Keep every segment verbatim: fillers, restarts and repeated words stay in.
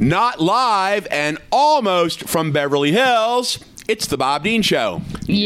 Not live and almost from Beverly Hills, it's the Bob Dean Show.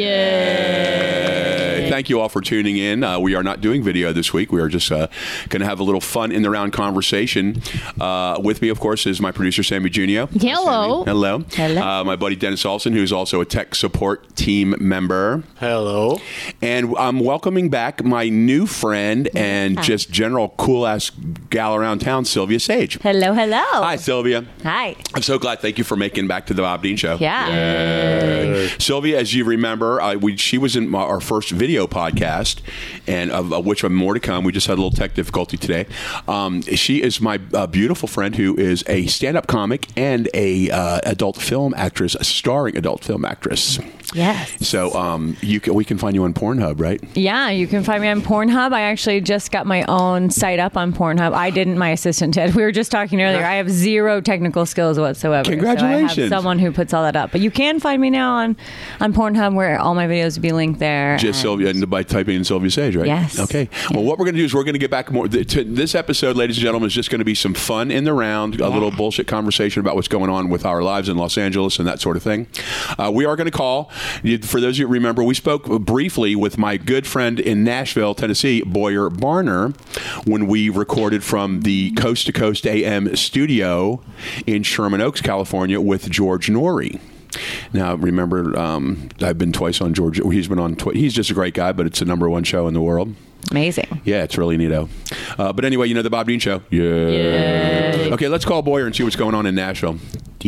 Yay! Thank you all for tuning in. Uh, we are not doing video this week. We are just uh, going to have a little fun in the round conversation. Uh, with me, of course, is my producer, Sammy Junio. Hello. Hello. Hello. Uh, my buddy, Dennis Olson, who's also a tech support team member. Hello. And I'm welcoming back my new friend and Hi. just general cool-ass gal around town, Sylvia Sage. Hello, hello. Hi, Sylvia. Hi. I'm so glad. Thank you for making back to the Bob Dean Show. Yeah. Yay. Sylvia, as you remember, uh, we, she was in my, our first video podcast, and of, of which more to come. We just had a little tech difficulty today. Um, she is my uh, beautiful friend who is a stand-up comic and a uh, adult film actress, a starring adult film actress. Yes. So um, you can, we can find you on Pornhub, right? Yeah, you can find me on Pornhub. I actually just got my own site up on Pornhub. I didn't. My assistant did. We were just talking earlier. I have zero technical skills whatsoever. Congratulations. So I have someone who puts all that up. But you can find me now on, on Pornhub, where all my videos will be linked there. Just Sylvia, and by typing in Sylvia Sage, right? Yes. Okay. Well, what we're going to do is we're going to get back more. To this episode, ladies and gentlemen, is just going to be some fun in the round, a little bullshit conversation about what's going on with our lives in Los Angeles and that sort of thing. Uh, we are going to call, for those of you who remember, we spoke briefly with my good friend in Nashville, Tennessee, Boyer Barner, when we recorded from the Coast to Coast A M studio in Sherman Oaks, California, with George Norrie. Now, remember, um, I've been twice on George. He's been on. Twi- he's just a great guy, but it's the number one show in the world. Amazing. Yeah, it's really neato. Uh, but anyway, you know the Bob Dean Show. Yeah. Yay. Okay, let's call Boyer and see what's going on in Nashville.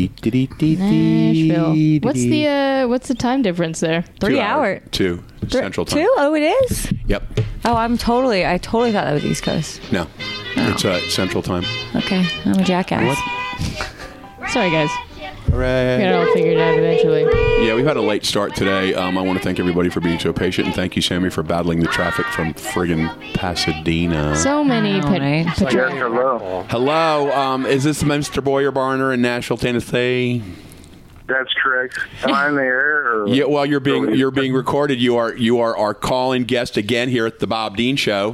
Nashville. What's the uh, what's the time difference there? Three Two hour. hours. Two. Three- Central time. Two? Oh, it is? Yep. Oh, I'm totally, I totally thought that was East Coast. No. It's uh, Central time. Okay. I'm a jackass. Sorry, guys. Hooray. Get it all figured out eventually. Yeah, we've had a late start today. Um, I want to thank everybody for being so patient, and thank you, Sammy, for battling the traffic from friggin' Pasadena. So many Oh, pet- right. pet- Yes, hello. Hello, um, is this Mister Boyer Barner in Nashville, Tennessee? That's correct. Am I in the air? Or Yeah, well, you're being you're being recorded. You are you are our call-in guest again here at the Bob Dean Show.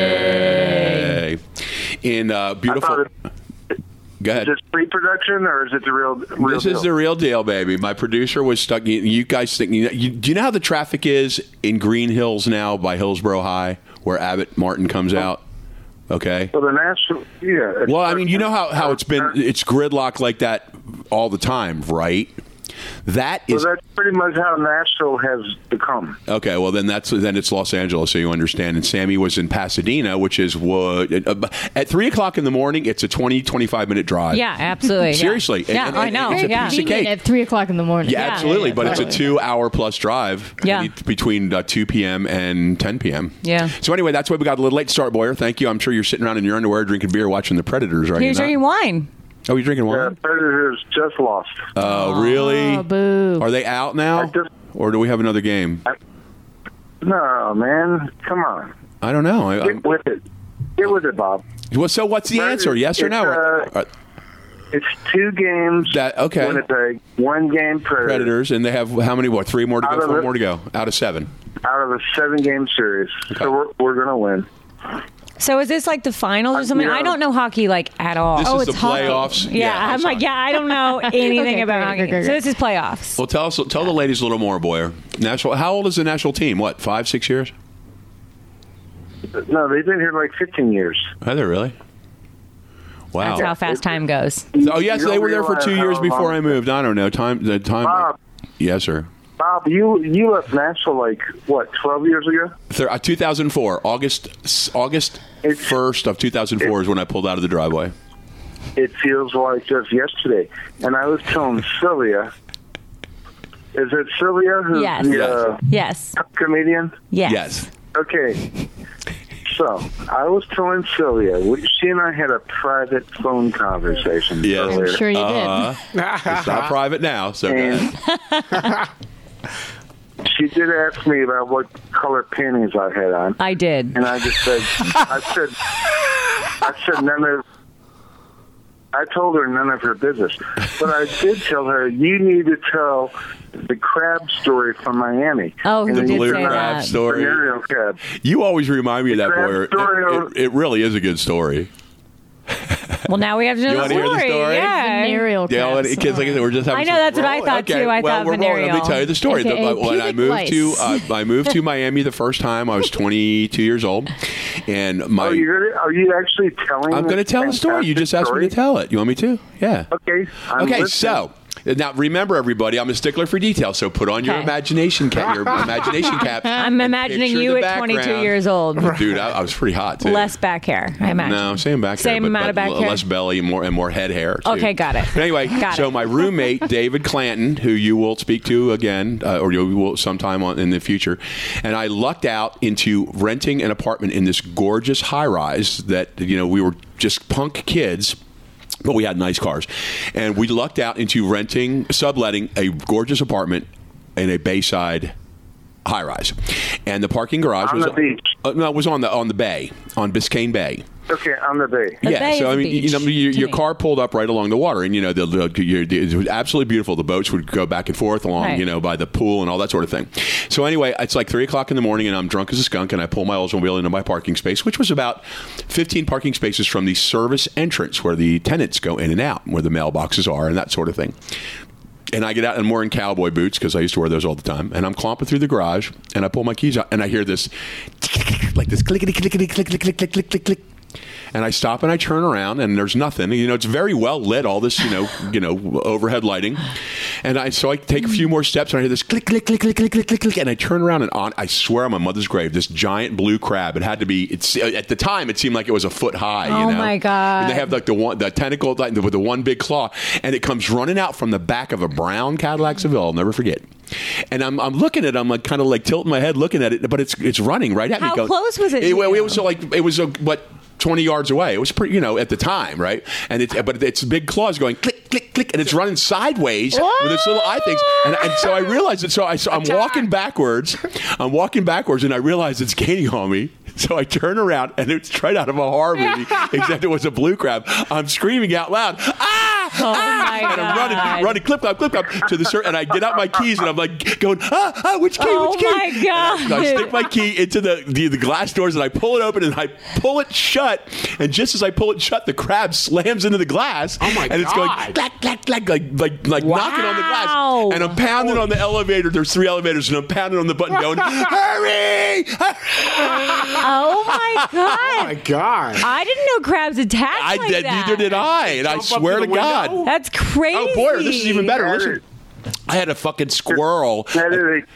Yay! In uh, I beautiful. thought it- Go Is ahead. this pre-production or is it the real? real This deal? is the real deal, baby. My producer was stuck. You, you guys think? You, you, do you know how the traffic is in Green Hills now by Hillsborough High, where Abbott Martin comes out? Okay. Well, the national. Yeah. Well, I mean, you know how, how it's been. It's gridlock like that all the time, right? That is Well, that's pretty much how Nashville has become. okay. Well, then that's then it's Los Angeles, so you understand. And Sammy was in Pasadena, which is what at three o'clock in the morning. It's a twenty, twenty-five minute drive. Yeah, absolutely. Seriously. Yeah, And- yeah and- I know. and it's a Yeah. piece of cake. Convenient at three o'clock in the morning. Yeah, absolutely. yeah, but it's a totally. two-hour plus drive. Yeah. be- between uh, two p.m. and ten p.m. Yeah. So anyway, that's why we got a little late start, Boyer. Thank you. I'm sure you're sitting around in your underwear drinking beer, watching the Predators, right? Here's drinking wine. Oh, you're drinking Yeah, wine? Predators just lost. Oh, really? Oh, boo. Are they out now, I just- or do we have another game? No, man. Come on. I don't know. I, Get I'm- with it. Get with it, Bob. well, so what's the answer? Yes or It's, no? uh, Uh, It's two games. That- okay. Winnipeg, one game Predators, Predators, and they have how many? What? Three more to Out go. of Four it. more to go. Out of seven. out of a seven-game series. Okay. So we're we're gonna win. So is this like the finals or something? yeah. I don't know hockey like at all. This oh, is it's the hockey. playoffs. Yeah, Yeah, I'm it's like, hockey. yeah, I don't know anything Okay, about great, hockey. great, great, So great. this is playoffs. Well, tell us. Tell the ladies a little more, Boyer. National. How old is the national team? What? Five, six years? No, they've been here like fifteen years. Are they really? Wow. That's how fast time goes. Oh yes, You they don't were there for realize two years how before long- I moved. I don't know. Time. The time. Bob, Yes, sir. Bob, you you left Nashville like what, twelve years ago? Thir- uh, two thousand four, August August It's- first of two thousand four is when I pulled out of the driveway. It feels like just yesterday. And I was telling Sylvia, is it Sylvia who's Yes. the uh, Yes. comedian? Yes. Yes. Okay. So I was telling Sylvia, we, she and I had a private phone conversation Yes. earlier. I'm sure you Uh, it's not private now, so go And ahead. she did ask me about what color panties I had on. I did. And I just said, I said, I said none of, I told her none of her business. But I did tell her, you need to tell the crab story from Miami. Oh, he And The did blue say crab that. story. Venereal crab. You always remind me of that, crab Boyer. It, story it, it really is a good story. Well, now we have to know You the wanna hear the story. story? Yeah. Venereal Yeah, well, crabs. kids, like I said, we're just having I know some- that's what I thought okay, too. I well, thought we're rolling. Let me venereal. tell you the story. The- A K A when I pubic moved to lice. uh, I moved to Miami the first time, I was twenty-two years old, and my Are you gonna, are you actually telling? I'm going to this tell the story. You fantastic just asked me story? to tell it. You want me to? Yeah. Okay. I'm Okay, listening. so now remember, everybody, I'm a stickler for detail. So put on your Okay. imagination cap. Your imagination cap. I'm and imagining picture you the at twenty-two background. years old. Dude, I, I was pretty hot too. Less back hair, I imagine. No, same back Same hair, but, amount but of back l- hair? less belly and more and more head hair. Too. Okay, got it. But anyway, Got so it. my roommate David Clanton, who you will speak to again, uh, or you will sometime on, in the future, and I lucked out into renting an apartment in this gorgeous high rise that you know we were just punk kids. But we had nice cars. And we lucked out into renting, subletting a gorgeous apartment in a Bayside high rise. And the parking garage On was the beach. Uh, no, it was on the on the bay, on Biscayne Bay. Okay, on the bay. The yeah, bay so is I a mean, you beach know, your, to your me. car pulled up right along the water, and you know, the, the, your, it was absolutely beautiful. The boats would go back and forth along, Right. you know, by the pool and all that sort of thing. So anyway, it's like three o'clock in the morning, and I'm drunk as a skunk, and I pull my Oldsmobile into my parking space, which was about fifteen parking spaces from the service entrance where the tenants go in and out, where the mailboxes are, and that sort of thing. And I get out and I'm wearing cowboy boots because I used to wear those all the time. And I'm clomping through the garage and I pull my keys out and I hear this like this clickety clickety click click click click click click click. And I stop and I turn around and there's nothing. You know, it's very well lit, all this, you know, you know, overhead lighting. And I so I take a few more steps and I hear this click click click click click click click click and I turn around and on I swear on my mother's grave, this giant blue crab. It had to be it's at the time it seemed like it was a foot high, you Oh, know. my God. And they have like the one the tentacle like, with the one big claw and it comes running out from the back of a brown Cadillac Seville, I'll never forget. And I'm, I'm looking at it. I'm like kind of like tilting my head looking at it, but it's it's running right at me. How going- close was it It, to it you? was so like it was a, what twenty yards away. It was pretty, you know, at the time, right? And it's but it's big claws going click click click, and it's running sideways with its little eye things. And, and so I realized it. So I so I'm walking backwards. I'm walking backwards, and I realize it's gaining on me. So I turn around, and it's straight out of a horror movie, except it was a blue crab. I'm screaming out loud, ah! Oh, ah! my And I'm running, God. running, clip clop, clip clop to the cir- and I get out my keys, and I'm like going, ah, ah, which key, Oh, which key? my And God. I, I stick my key into the, the the glass doors, and I pull it open, and I pull it shut. And just as I pull it shut, the crab slams into the glass. Oh, my And it's going God. clack, clack, clack, like like like knocking on the glass. Wow. And I'm pounding on the elevator. There's three elevators, and I'm pounding on the button, going, hurry! Oh my Oh my god! God. I didn't know crabs attack I like did, that. neither did I, and I Jump up swear to to the God. window? That's crazy. Oh boy, this is even better. That Listen, I had a fucking squirrel. That is a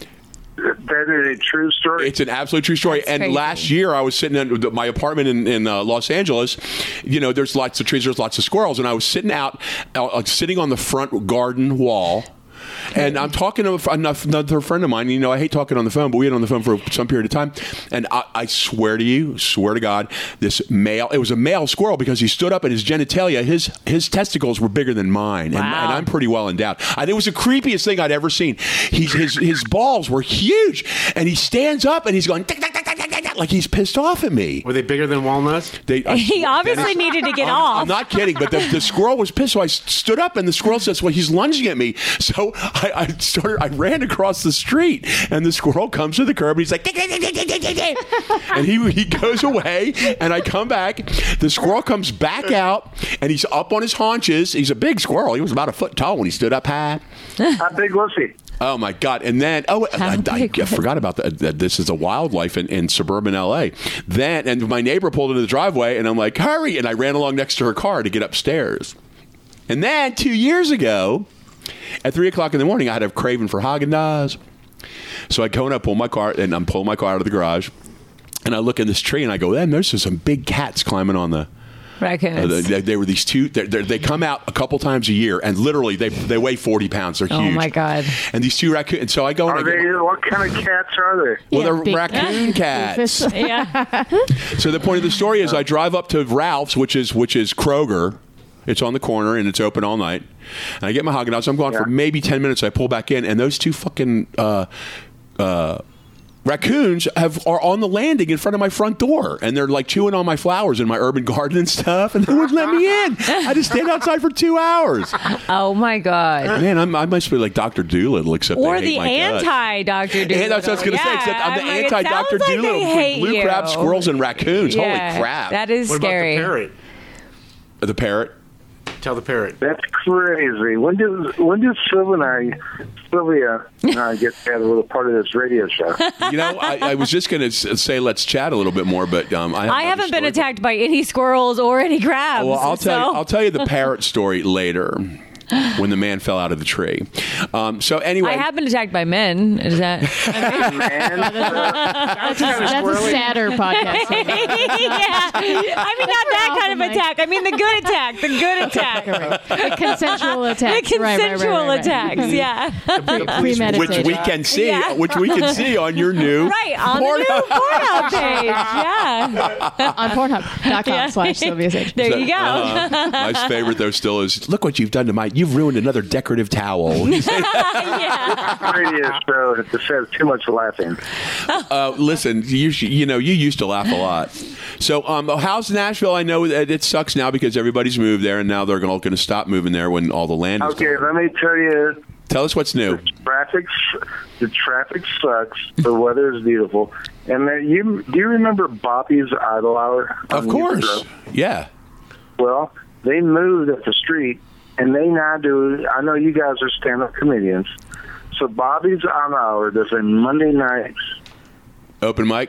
that is a true story. It's an absolute true story. That's and crazy. last year, I was sitting in my apartment in, in uh, Los Angeles. You know, there's lots of trees, there's lots of squirrels, and I was sitting out, uh, sitting on the front garden wall. And I'm talking to another friend of mine. You know, I hate talking on the phone, but we had on the phone for some period of time. And I, I swear to you, swear to God, this male, it was a male squirrel because he stood up and his genitalia, his his testicles were bigger than mine. And, Wow. and I'm pretty well endowed. And it was the creepiest thing I'd ever seen. He's, his, his balls were huge. And he stands up and he's going, tick, tick, tick, tick, tick, tick, like he's pissed off at me. Were they bigger than walnuts? They, I- He obviously needed to get I'm, off. I'm not kidding, but the, the squirrel was pissed. So I s- stood up, and the squirrel says, "Well, he's lunging at me." So I, I started. I ran across the street, and the squirrel comes to the curb, and he's like, "Tick, tick, tick, tick, tick, tick, tick." and he he goes away, and I come back. The squirrel comes back out, and he's up on his haunches. He's a big squirrel. He was about a foot tall when he stood up high. How big was he? Oh my God! And then, oh, I, I, I big was- forgot about that. that This is a wildlife in, in suburban L A. Then, and my neighbor pulled into the driveway, and I'm like, "Hurry!" And I ran along next to her car to get upstairs. And then two years ago, at three o'clock in the morning, I had a craving for Haagen-Dazs. So I go and I pull my car, and I'm pulling my car out of the garage, and I look in this tree, and I go, "Then there's just some big cats climbing on the." Raccoons. Uh, they, they were these two. They're, they're, they come out a couple times a year, and literally they they weigh forty pounds. They're Oh, huge. my God. And these two raccoons. And so I go and Are I they? get, What kind of cats are they? well, Yeah, they're big- raccoon cats. yeah. So the point of the story is, I drive up to Ralph's, which is which is Kroger. It's on the corner and it's open all night. And I get my Haagen-Dazs. I'm gone for Yeah. maybe ten minutes. I pull back in, and those two fucking uh, uh, raccoons have are on the landing in front of my front door, and they're like chewing on my flowers in my urban garden and stuff, and they wouldn't let me in. I just stayed outside for two hours. Oh my God. Man, I'm, I must be like Doctor Doolittle, except Or they hate the my guts. anti-Doctor Doolittle. And that's what I was going to say, except I'm the Yeah, like, it anti-Doctor sounds like Doolittle they between hate blue you. crab, squirrels, and raccoons. Yeah, Holy crap. That is What scary. about the parrot? The parrot. Tell the parrot. That's crazy. When did when did Sylvia and I, Sylvia and I get to have a little part of this radio show? You know, I, I was just going to say let's chat a little bit more, but um, I, have I haven't been story. attacked by any squirrels or any crabs. Well, I'll tell so. you. I'll tell you the parrot story later. When the man fell out of the tree. Um, so anyway, I have been attacked by men. Is that? Man, That's a, that's a sadder podcast. yeah. I mean, not that kind of attack. I mean, the good attack. The good attack. The consensual attacks. The Right, right, right, consensual right, right. attacks. Yeah. Premeditated. which we can see, Yeah. which we can see on your new Right on the new Pornhub page. Yeah. on Pornhub dot com slash Sylvia Sage. There you go. Uh, my favorite though still is look what you've done to my. You've ruined another decorative towel. yeah. radio show to have too much laughing. Uh, listen, you you know you used to laugh a lot. So um, how's Nashville? I know that it sucks now because everybody's moved there, and now they're all going to stop moving there when all the land is Okay, gone. let me tell you. Tell us what's new. Traffic, the traffic sucks. The weather is beautiful, and then you do you remember Bobby's Idle Hour? Of on course, Music Row? yeah. Well, they moved up the street, and they now do. I know you guys are stand-up comedians, so Bobby's Idle Hour does a Monday night, Open mic.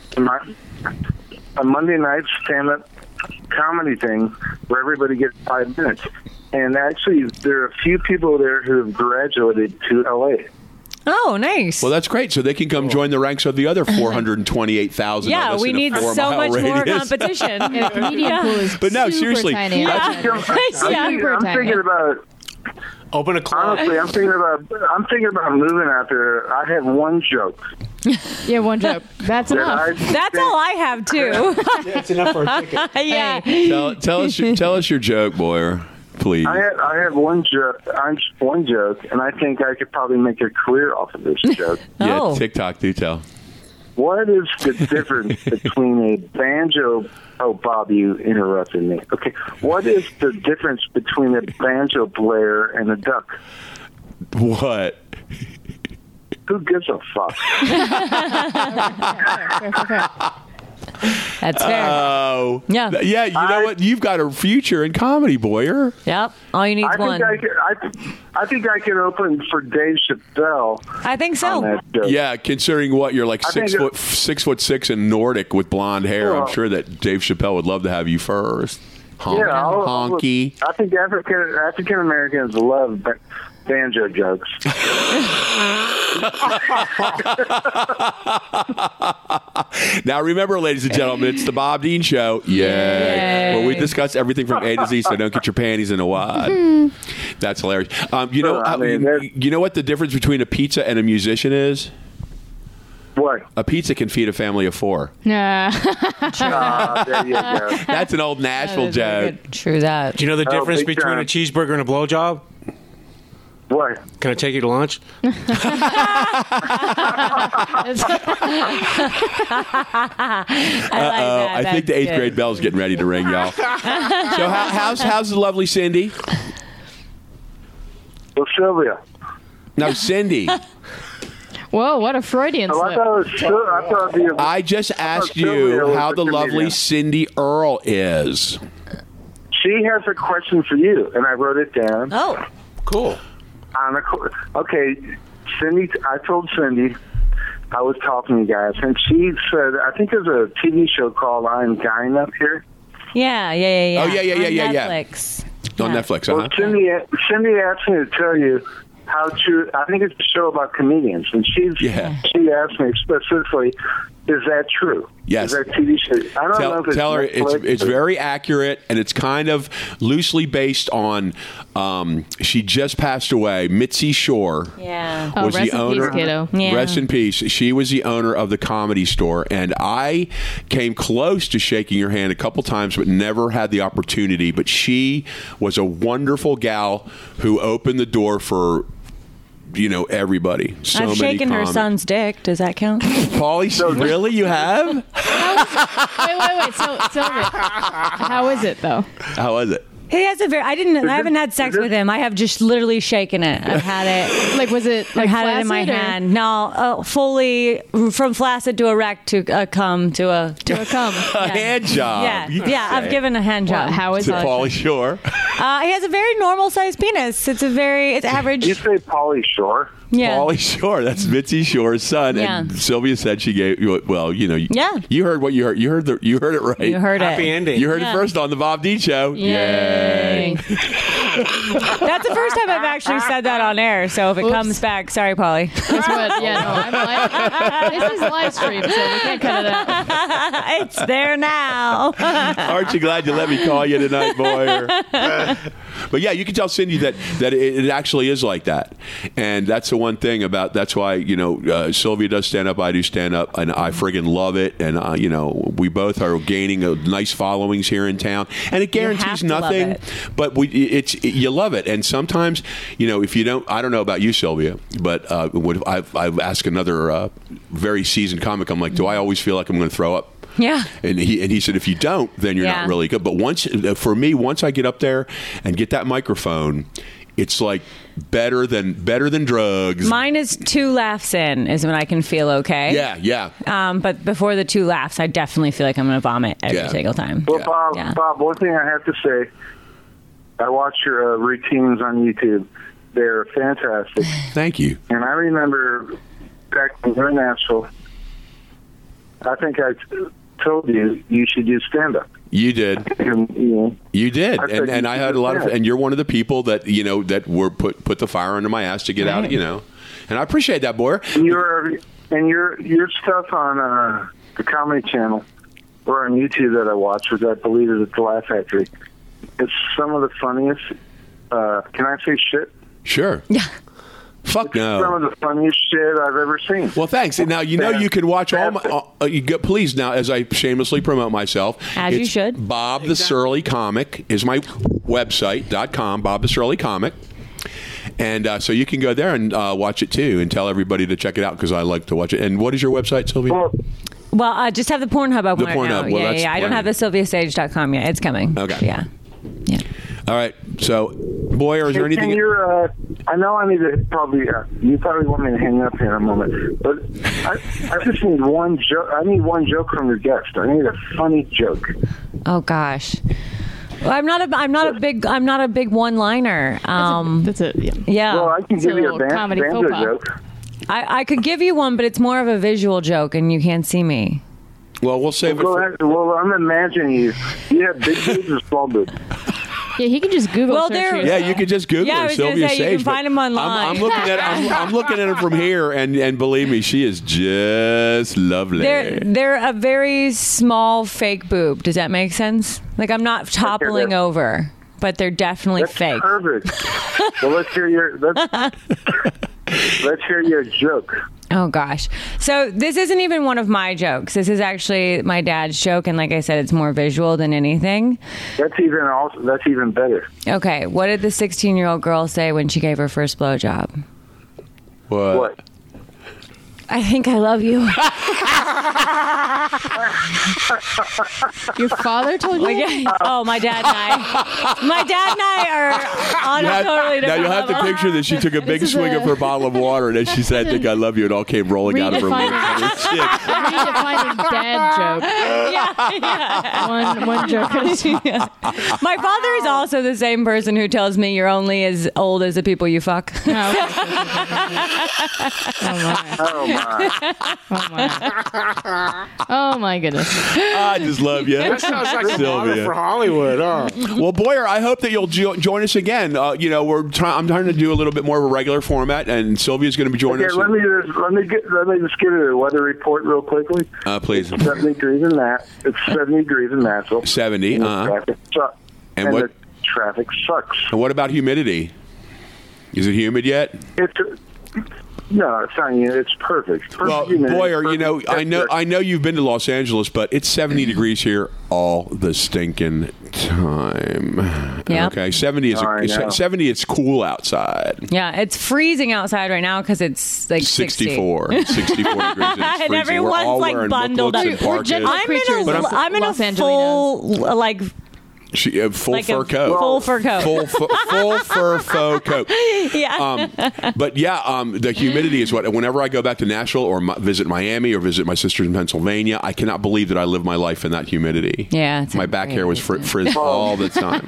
a Monday night stand-up comedy thing where everybody gets five minutes. And actually, there are a few people there who have graduated to L A. Oh, nice. Well, that's great. So they can come join the ranks of the other four hundred twenty-eight thousand. yeah, we need so much more radius. competition. Yeah, the comedian pool is But no, super seriously, tiny. that's- Yeah. I'm, thinking, Yeah. I'm thinking about Open a club. honestly. I'm thinking about. I'm thinking about moving out there. I have one joke. Yeah, one joke. That's that enough. I That's think- all I have too. Yeah, it's enough for a ticket. yeah. Tell, tell us, your, tell us your joke, Boyer, please. I have, I have one joke. I'm one joke, and I think I could probably make a career off of this joke. yeah, Oh. TikTok. Do tell. What is the difference between a banjo? Oh, Bob, you interrupted me. Okay, what is the difference between a banjo player and a duck? What? Who gives a fuck? That's fair. Oh, Yeah. Th- yeah. You know I- what? You've got a future in comedy, Boyer. yep. All you need I is one. think I could. I, I think I could open for Dave Chappelle I think on so. that joke. Yeah, considering what you're like I six think foot, it- six foot six and Nordic with blonde hair. I'm Well- sure that Dave Chappelle would love to have you first. Honk, Yeah, I'll- honky. I think African African Americans love ba- banjo jokes. Now remember, ladies and gentlemen, it's the Bob Dean Show. Yay. Yay. Where we discuss everything from A to Z, so don't get your panties in a wad. That's hilarious. Um, you know, Well, I how- mean, you, that- you know what the difference between a pizza and a musician is? What? A pizza can feed a family of four. Nah. Ah, there you go. That's an old Nashville That is very joke. good. True that. Do you know the Oh, difference big between time. a cheeseburger and a blowjob? What? Can I take you to lunch? I like Uh, that. I think the That's eighth good. grade bell's getting ready to ring, y'all. So how, how's how's the lovely Cindy? Well, Sylvia. No, Cindy. Whoa, what a Freudian Oh, I slip. thought it was. Syl- I thought the. I just asked Sylvia you was how a the lovely comedian. Cindy Earle is. She has a question for you, and I wrote it down. Oh. Cool. On a, co- okay, Cindy. I told Cindy I was talking to you guys, and she said, I think there's a T V show called I'm Dying Up Here. Yeah, yeah, yeah, yeah. Oh, yeah, yeah, yeah, On yeah, yeah. Netflix. On Yeah. Netflix, Well, uh-huh. Cindy, Cindy asked me to tell you how true. I think it's a show about comedians, and she's Yeah. she asked me specifically, "Is that true? Yes. Is that T V show? I don't know Tell, if it's tell her it's Netflix it's or- very accurate, and it's kind of loosely based on. Um, she just passed away. Mitzi Shore Yeah. Oh, was rest the in owner. peace, kiddo. Yeah. Rest in peace. She was the owner of the Comedy Store, and I came close to shaking her hand a couple times, but never had the opportunity. But she was a wonderful gal who opened the door for. You know, everybody. So I've many shaken her comics. son's dick. Does that count? Paulie, really? You have? Wait, wait, wait. So, Sylvia, how is it though? How was it? He has a very. I didn't. I haven't had sex is with this- him. I have just literally shaken it. I've had it. Like, was it I've like had it in my flaccid or- hand. No, uh, fully from flaccid to erect to a cum to a. To a cum. A hand job. Yeah, you could yeah. I've say. given a hand job. Well, how is to it? Pauly Shore. Uh, he has a very normal sized penis. It's a very. It's average. You say Pauly Shore? Yeah. Pauly Shore. That's Mitzi Shore's son. Yeah. And Sylvia said she gave. Well, you know. You, Yeah. You heard what you heard. You heard the. You heard it right. You heard Happy it. ending. You heard Yeah. it first on the Bob D Show. Yay. That's the first time I've actually said that on air. So if it Oops. comes back, sorry, Pauly. That's what. Yeah, no, I'm live. This is live stream, so we can't cut it out. It's there now. Aren't you glad you let me call you tonight, boy? But yeah, you can tell Cindy that that it, it actually is like that, and that's the one thing about. That's why you know uh, Sylvia does stand up, I do stand up, and I friggin' love it. And uh, you know we both are gaining a nice followings here in town, and it guarantees to love nothing. it. But we, it's it, you love it, and sometimes you know if you don't, I don't know about you, Sylvia, but uh, when I've, I've asked another uh, very seasoned comic, I'm like, do I always feel like I'm going to throw up? Yeah. And he and he said, if you don't, then you're Yeah. not really good. But once, for me, once I get up there and get that microphone, it's like better than better than drugs. Mine is two laughs in is when I can feel okay. yeah, yeah. Um, but before the two laughs, I definitely feel like I'm going to vomit every Yeah. single time. Well, Yeah. Bob, Yeah. Bob, one thing I have to say, I watch your uh, routines on YouTube. They're fantastic. Thank you. And I remember back when you were in Nashville, I think I t- told you you should do stand-up. You did. And, you know, You did. I And said and you I should had a lot of, do that. and you're one of the people that you know that were put put the fire under my ass to get out. Right. You know, and I appreciate that, boy. your and your your stuff on uh, the Comedy Channel or on YouTube that I watch, which I believe is at the Laugh Factory. It's some of the funniest. Uh, can I say shit? Sure. Yeah. Fuck Some no. of the funniest shit I've ever seen. Well, thanks. And now you know you can watch all my. Uh, you go, please now, as I shamelessly promote myself, As you it's should. Bob the Surly Comic is my website dot com. Bob the Surly Comic, and uh, so you can go there and uh, watch it too, and tell everybody to check it out because I like to watch it. And what is your website, Sylvia? Well, Well, I just have the Pornhub open The right Pornhub. now. Well, yeah, that's yeah. I don't plenty. have the sylvia sage dot com yet. It's coming. Okay. Yeah. Yeah. All right. So, boy, or is there Can anything? you, uh, I know I need to probably, uh, you probably want me to hang up here in a moment, but I, I just need one joke. I need one joke from your guest. I need a funny joke. Oh gosh. Well, I'm not a. I'm not a big. I'm not a big one-liner. Um, That's it. Yeah. yeah. Well, I can It's a give you a little ban- comedy banjo faux pas. joke. I, I could give you one, but it's more of a visual joke, and you can't see me. Well, we'll save it. Go For, ahead. Well, I'm imagining you. You have big boobs or small boobs? Yeah, he can just Google Well, search there- for yeah, yourself. you could just Google Yeah, I her, was gonna Sylvia say, you Sage. can but find 'em online. I'm, I'm looking at. I'm, I'm looking at her from here, and and believe me, she is just lovely. They're they're a very small fake boob. Does that make sense? Like I'm not toppling that- over, but they're definitely That's fake. perfect. Well, let's hear your let's, let's hear your joke. Oh gosh. So this isn't even one of my jokes. This is actually my dad's joke, and like I said, it's more visual than anything. That's even also that's even better. Okay, what did the sixteen-year-old girl say when she gave her first blowjob? what? What? I think I love you. Your father told you? Like, oh, my dad and I. My dad and I are on You a have- totally now different you'll have to level. picture this. She took a big is swing a- of her bottle of water, and then she said, "I think I love you," and all came rolling out of her mouth. Redefining- Redefining dad joke. Yeah, yeah. One one joke at a time. My father is also the same person who tells me you're only as old as the people you fuck. Oh, okay. Oh my! Oh my. Oh my goodness. I just love you, That sounds like a model Sylvia. for Hollywood, huh? Well, Boyer, I hope that you'll jo- join us again. Uh, you know, we're trying. I'm trying to do a little bit more of a regular format, and Sylvia's going to be joining Okay, us. let me just let me get let me just get a weather report real quickly. Uh, please. Seventy degrees in that. It's seventy degrees in Nashville. seventy. And the Uh-huh. traffic sucks. And And, what- the traffic sucks. And what about humidity? Is it humid yet? It's no, it's not. It's perfect. perfect Well, humidity, Boyer, you perfect know, I know, temperature. I know you've been to Los Angeles, but it's seventy degrees here all the stinking time. Yep. Okay, seventy is I it's, know. seventy. It's cool outside. Yeah, it's freezing outside right now because it's like sixty. sixty-four, sixty-four degrees. And, it's And freezing. everyone's, We're all like, wearing bundled looks up. and We're parkas. gentle I'm in creatures. a, But I'm- I'm in a Los full like She, uh, full like fur a coat. full fur coat. Full, fu- full fur faux coat. Yeah. Um, but yeah, um, the humidity is what. Whenever I go back to Nashville or my, visit Miami or visit my sisters in Pennsylvania, I cannot believe that I live my life in that humidity. Yeah, it's my back hair was fr- frizzed all the time.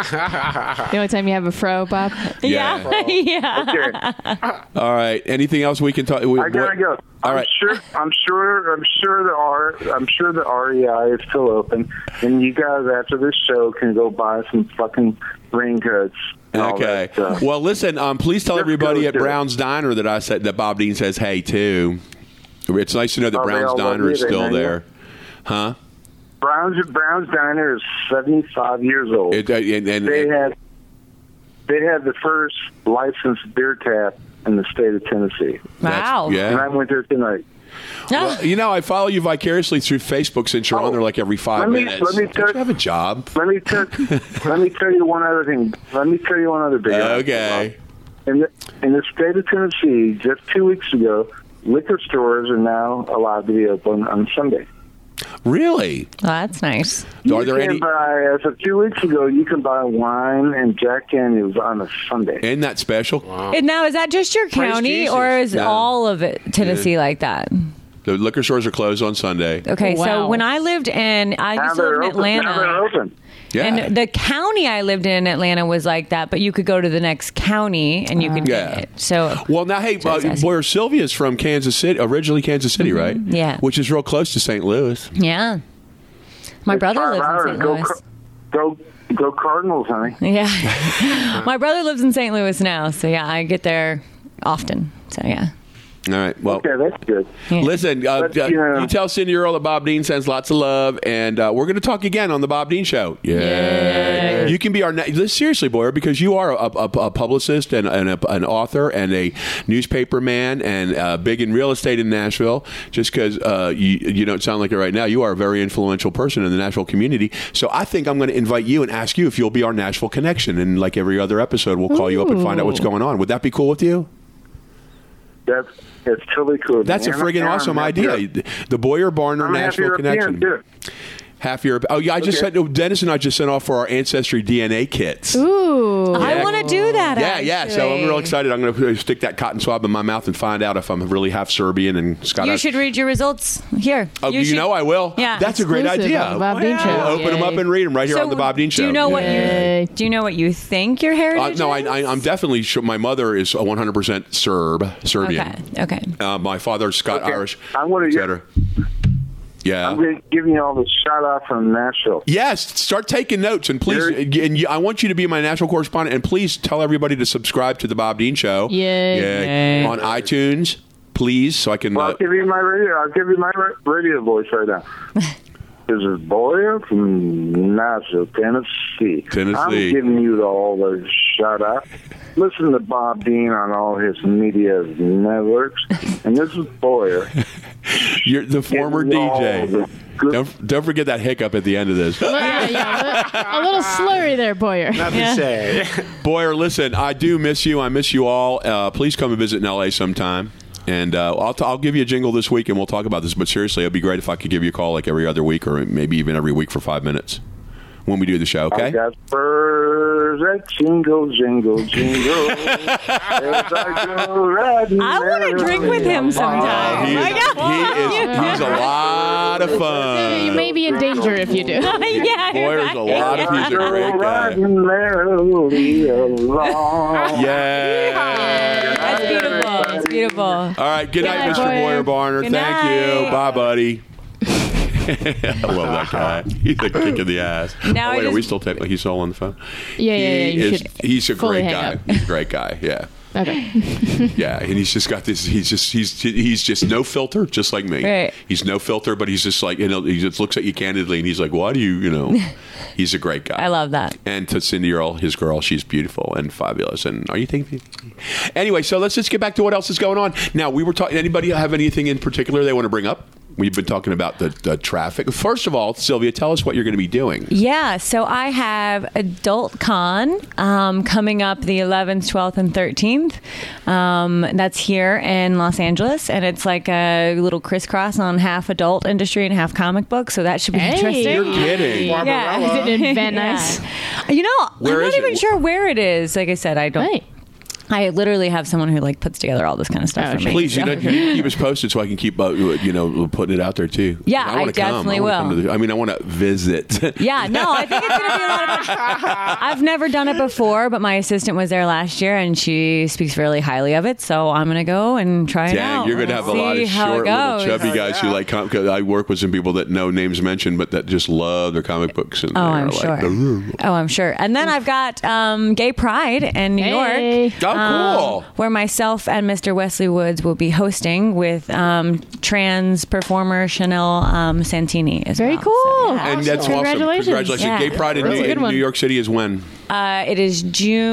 The only time you have a fro, Bob. Yeah. yeah. Okay, All right. Anything else we can talk? We, I gotta go. All I'm right. sure. I'm sure. I'm sure the R. I'm sure the R E I is still open, and you guys after this show can go buy some fucking raincoats. and all Okay. that stuff. Well, listen. Um, please tell Just everybody go at do it. Brown's Diner that I said that Bob Dean says hey too. It's nice to know that Oh, they Brown's all love Diner you, is they still know you. there, huh? Brown's Brown's Diner is seventy-five years old. It, uh, and, and, they had they had the first licensed beer tap in the state of Tennessee, that's- Wow. Yeah. and I went there tonight. Well, you know, I follow you vicariously through Facebook since you're Oh, on there like every five let me- minutes. let me Don't tell- you have a job? Let me tell let me tell you one other thing. Let me tell you one other big Okay. In the, in the state of Tennessee, just two weeks ago, liquor stores are now allowed to be open on Sunday. Really? Oh, that's nice. Are there you can any buy, as of two weeks ago, you can buy wine and Jack Daniels on a Sunday. in that special? And now, is that just your county, Jesus. or is No. all of it Tennessee like that? The liquor stores are closed on Sunday. Okay, Wow. so when I lived in, I Now used to live they're in open. Now they're Atlanta. open. Yeah. And the county I lived in, Atlanta, was like that, but you could go to the next county and you could Yeah. get it. So, Well, now, hey, So I was uh, asking. Boyer Sylvia's from Kansas City, originally Kansas City, right? Yeah. Which is real close to Saint Louis. yeah. My It's brother five lives hours. in Saint Go, Louis. Car- go, go Cardinals, honey. Yeah. My brother lives in Saint Louis now, so yeah, I get there often. So yeah. All right. Well, Okay, that's good. Yeah. listen, uh, But, uh, you know- you tell Cindy Earl that Bob Dean sends lots of love, and uh, we're going to talk again on the Bob Dean Show. Yeah. You can be our, ne- seriously, Boyer, because you are a, a, a publicist and, and a, an author and a newspaper man and uh, big in real estate in Nashville. Just because uh, you, you don't sound like it right now, you are a very influential person in the Nashville community. So I think I'm going to invite you and ask you if you'll be our Nashville connection. And like every other episode, we'll call you up and find out what's going on. Would that be cool with you? That's it's totally cool. That's a And- friggin' and I'm awesome happy- idea. The Boyer Barner I'm half Nashville European, connection. too. Half Europe. Oh yeah, I just Okay. sent Dennis and I just sent off for our ancestry D N A kits. Ooh. I want to do that. Yeah, yeah. So I'm actually. real excited. I'm going to stick that cotton swab in my mouth and find out if I'm really half Serbian and Scottish. You should read your results here. Oh, you, should- know I will. Yeah. That's a great Exclusive idea. on the Bob Dean Show. We'll open them up Yay. and read them right here So on the Bob Dean Show. Do you know what Yay. you do? You know what you think your Uh, heritage no, I, is? I, I'm definitely sure. My mother is one hundred percent Serb, Serbian. Okay. Okay. Uh, my father's Scott Okay. Irish, I wanna et get- cetera. Yeah. I'm going to give you all the shout out from Nashville. Yes, start taking notes, and please, Very- and you, I want you to be my national correspondent, and please tell everybody to subscribe to the Bob Dean Show. Yay. Yeah. On iTunes, please, so I can. Well, Uh, I'll give you my radio. I'll give you my ra- radio voice right now. This is Boyer from Nashville, Tennessee. Tennessee. I'm giving you all the shout out. Listen to Bob Dean on all his media networks, and this is Boyer. you're the former D Giving you all J. the good- Don't, don't forget that hiccup at the end of this. Yeah, yeah, a little slurry there, Boyer. Nothing to say. Boyer, listen, I do miss you. I miss you all. Uh, please come and visit in L A sometime. And uh, I'll, t- I'll give you a jingle this week, and we'll talk about this. But seriously, it'd be great if I could give you a call like every other week, or maybe even every week for five minutes when we do the show. I Okay? got spurs that jingle, jingle, jingle. As I go riding I want to merrily drink with him Uh, sometime. he, Oh my is, God. he is he's a lot of You fun. may be in danger if you do. yeah. Boyer's right. a lot of he's a Go great guy. riding merrily along. Yeah. That's beautiful. That's beautiful. All right. Good night, night, Mister Boyer. Boyer Barner. Good Thank night. you. Bye, buddy. I love that guy. He's a kick in the ass. Now oh, I wait, are just- we still technically? He's still on the phone. Yeah, yeah, yeah. He You is- should he's a fully great hang guy. up. He's a great guy. Yeah. Okay. Yeah, and he's just got this. He's just he's he's just no filter, just like me. Right. He's no filter, but he's just like, you know, he just looks at you candidly, and he's like, "Why do you, you know?" He's a great guy. I love that. And to Cindy Earl, his girl, she's beautiful and fabulous. And are you thinking? Anyway, so let's just get back to what else is going on now. We were talking. Anybody have anything in particular they want to bring up? We've been talking about the, the traffic. First of all, Sylvia, tell us what you're going to be doing. Yeah, so I have Adult Con um, coming up the eleventh, twelfth, and thirteenth. Um, that's here in Los Angeles, and it's like a little crisscross on half adult industry and half comic book, so that should be Hey. interesting. You're kidding. Yeah. Is it in Van Nuys? Yeah. You know, Where I'm is not even it? sure where it is. Like I said, I don't. Right. I literally have someone who like puts together all this kind of stuff Oh, for me. Please, you So- know, you need to keep us posted so I can keep, uh, you know, putting it out there too. Yeah, I, wanna I definitely come. I wanna will. come to the- I mean, I want to visit. Yeah, no, I think it's going to be a lot of fun. I've never done it before, but my assistant was there last year, and she speaks really highly of it. So I'm going to go and try it out. Dang, you're going to have a lot See of how it short, little goes. chubby guys who like. Com- 'cause I work with some people that no names mentioned, but that just love their comic books. And Oh, they're I'm like, sure. "Ugh." Oh, I'm sure. And then I've got um, Gay Pride in New Hey. York. Oh, cool. um, where myself and Mister Wesley Woods will be hosting with um, trans performer Chanel um, Santini as Very well. cool. So, yeah. And that's Congratulations. awesome. Congratulations. Yeah. Gay Pride in, Really New, good in one. New York City is when? Uh, it is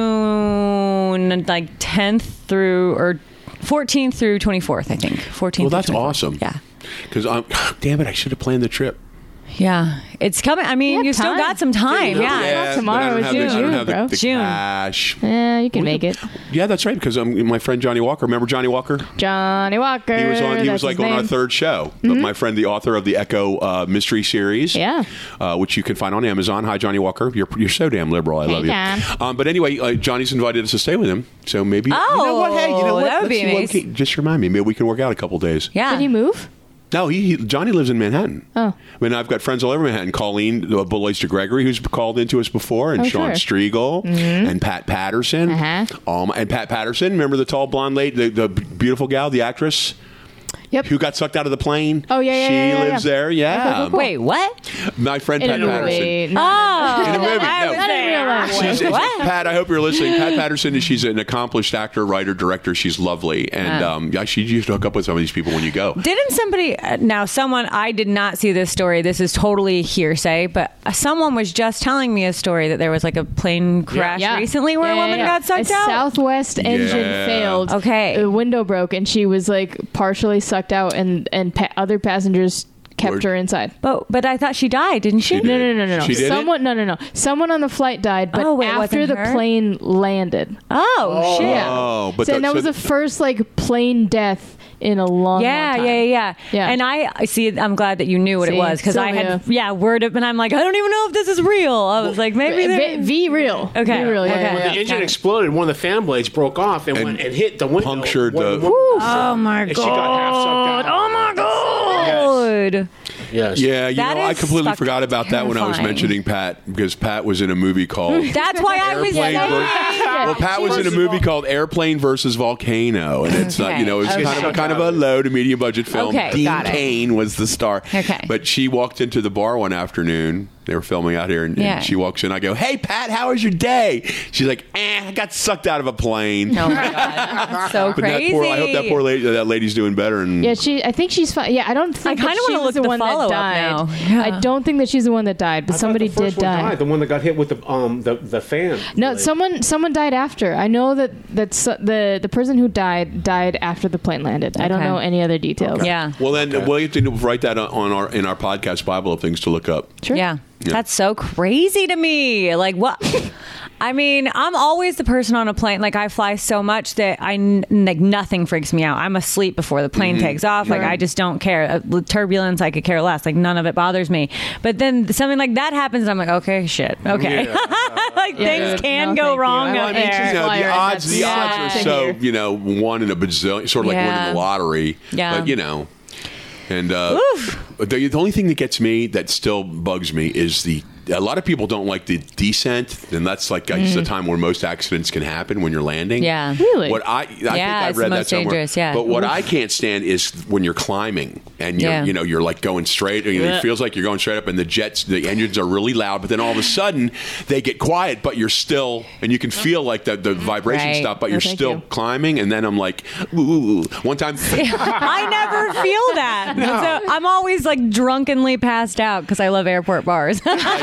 June like tenth through or fourteenth through twenty-fourth, I think. fourteenth. Well, that's through twenty-fourth. awesome. Yeah. Because I'm, damn it, I should have planned the trip. Yeah. It's coming. I mean, You have you still time. got some time. Yeah. Yeah. not tomorrow, but I don't it's have the- I don't June, have the- bro. the June. cash. Yeah, you can make it. Yeah, that's right. Because um, my friend Johnny Walker. Remember Johnny Walker? Johnny Walker. He was on. He was that's like his on our name. third show. But my friend, the author of the Echo uh, mystery series, Yeah. uh, which you can find on Amazon. Hi, Johnny Walker. You're you're so damn liberal. I Hey, love you. John. Um, but anyway, uh, Johnny's invited us to stay with him. So maybe. Oh, you know what? Hey, you know what? that would Let's be see what nice. we can- just remind me. Maybe we can work out a couple days. Yeah. Did he move? No, he, he Johnny lives in Manhattan. Oh. I mean, I've got friends all over Manhattan. Colleen uh, Bull Oyster Gregory, who's called into us before, and Oh, Sean sure. Striegel, and Pat Patterson. Uh-huh. Um, and Pat Patterson, remember the tall blonde lady, the, the beautiful gal, the actress? Yep. Who got sucked out of the plane? Oh, yeah, yeah, She yeah, yeah, lives yeah. there, yeah. cool, cool. Wait, what? My friend In Pat a Patterson. movie. No. Oh. In a movie, I no. was Not in real there. life. She's, she's- What? Pat, I hope you're listening. Pat Patterson, is she's an accomplished actor, writer, director. She's lovely. And Oh. um, yeah, she used to hook up with some of these people when you go. Didn't somebody uh, now? Someone I did not see this story. This is totally hearsay, but uh, someone was just telling me a story that there was like a plane crash Yeah. recently where Yeah, a yeah, woman yeah. got sucked a out. Southwest engine Yeah. failed. Okay. The window broke, and she was like partially sucked out, and and pa- other passengers kept Word. her inside. But but I thought she died, didn't she? She No, did. no, no, no, no. She didn't? Someone, no, no, no. Someone on the flight died, but Oh, wait, after wasn't the her? plane landed. Oh, shit. Yeah. Oh, but so, the- and that so was the the- first like plane death in a long, Yeah, long time. yeah, yeah, yeah. Yeah. And I, I see. I'm glad that you knew what See, it was because I had, Sylvia. yeah, word of, and I'm like, I don't even know if this is real. I was like, maybe V, they're v real. Okay, V real. Yeah, okay. yeah, When yeah. the engine Got it. exploded, one of the fan blades broke off and, And went and hit the window. punctured One- the- one- Oh my And god! she got half sucked out. Oh my god! Yes. Yeah, you That know, I is completely fucking forgot about that when I was terrifying. mentioning Pat because Pat was in a movie called That's why I was Airplane. saying. ver- well, Pat was in a movie called Airplane versus Volcano, and it's not, you know, it's Okay, kind of okay. kind of a low to medium budget film. Okay, Dean got it. Cain was the star. Okay. But she walked into the bar one afternoon. They were filming out here, and, and Yeah. she walks in. I go, "Hey, Pat, how was your day?" She's like, "Eh, I got sucked out of a plane." Oh my god! That's so But that crazy. poor, I hope that poor lady, that lady's doing better. And Yeah, she. I think she's fine. Yeah, I don't think I kinda that she wanna was look the the one that follow-up died. now. Yeah. I don't think that she's the one that died, but I thought somebody the first did one die. died, the one that got hit with the um the, the fan. No, blade. someone someone died after. I know that that's the the person who died died after the plane landed. I don't Okay. know any other details. Yeah. well, then we'll have to write that on- on our in our podcast Bible of things to look up. Sure. Yeah. Yeah. That's so crazy to me. Like, what? I mean, I'm always the person on a plane. Like, I fly so much that I n- like nothing freaks me out. I'm asleep before the plane takes off. Like, I just don't care. Uh, with turbulence, I could care less. Like, none of it bothers me. But then something like that happens, and I'm like, okay, shit, okay. like, Yeah. things can No, go thank you. wrong I up want there. anxious You know, flyer, the and odds, that's the sad odds are to so, hear. you know, one in a bazillion, sort of like Yeah. winning the lottery. Yeah. But, you know, and uh, the, the only thing that gets me that still bugs me is the, a lot of people don't like the descent, and that's like I guess the time where most accidents can happen when you're landing. Yeah. Really? What I, I think I've it's the read that most somewhere. dangerous, yeah. But what I can't stand is when you're climbing and you're, Yeah. you know, you're like going straight. You know, Yeah. it feels like you're going straight up, and the jets, the engines are really loud. But then all of a sudden, they get quiet, but you're still, and you can feel like the, the vibration Right. stop, but No, you're thank still you. climbing. And then I'm like, ooh, ooh, ooh. One time. I never feel that. So I'm always like drunkenly passed out because I love airport bars.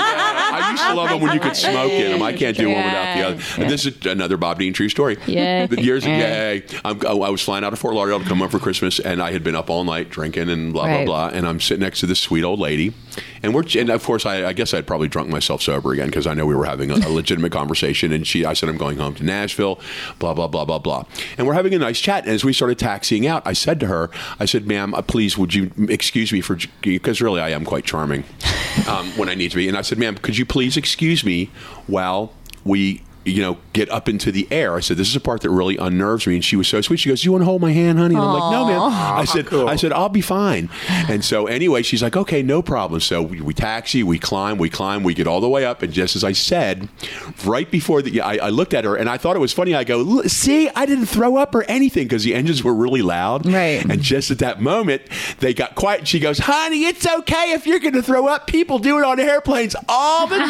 I used to love them when you could smoke in them. I can't do one without the Yeah. other. And this is another Bob Dean true story. Yay. But years ago, Yeah. yay. I'm, I was flying out of Fort Lauderdale to come up for Christmas, and I had been up all night drinking and and blah Right. blah blah. And I'm sitting next to this sweet old lady, and we're and of course I, I guess I'd probably drunk myself sober again because I know we were having a, a legitimate conversation. And she, I said, I'm going home to Nashville, blah blah blah blah blah. And we're having a nice chat. And as we started taxiing out, I said to her, I said, "Ma'am, uh, please, would you excuse me for because really I am quite charming um, when I need to be." And I said, "Ma'am, could you please excuse me while we." you know, get up into the air. I said, this is a part that really unnerves me. And she was so sweet. She goes, you want to hold my hand, honey? And I'm like, no, man. I said, cool. I said, I'll be fine. And so anyway, she's like, okay, no problem. So we, we taxi, we climb, we climb, we get all the way up. And just as I said, right before the, I, I looked at her and I thought it was funny. I go, see, I didn't throw up or anything because the engines were really loud. Right. And just at that moment, they got quiet. And she goes, honey, it's okay if you're going to throw up. People do it on airplanes all the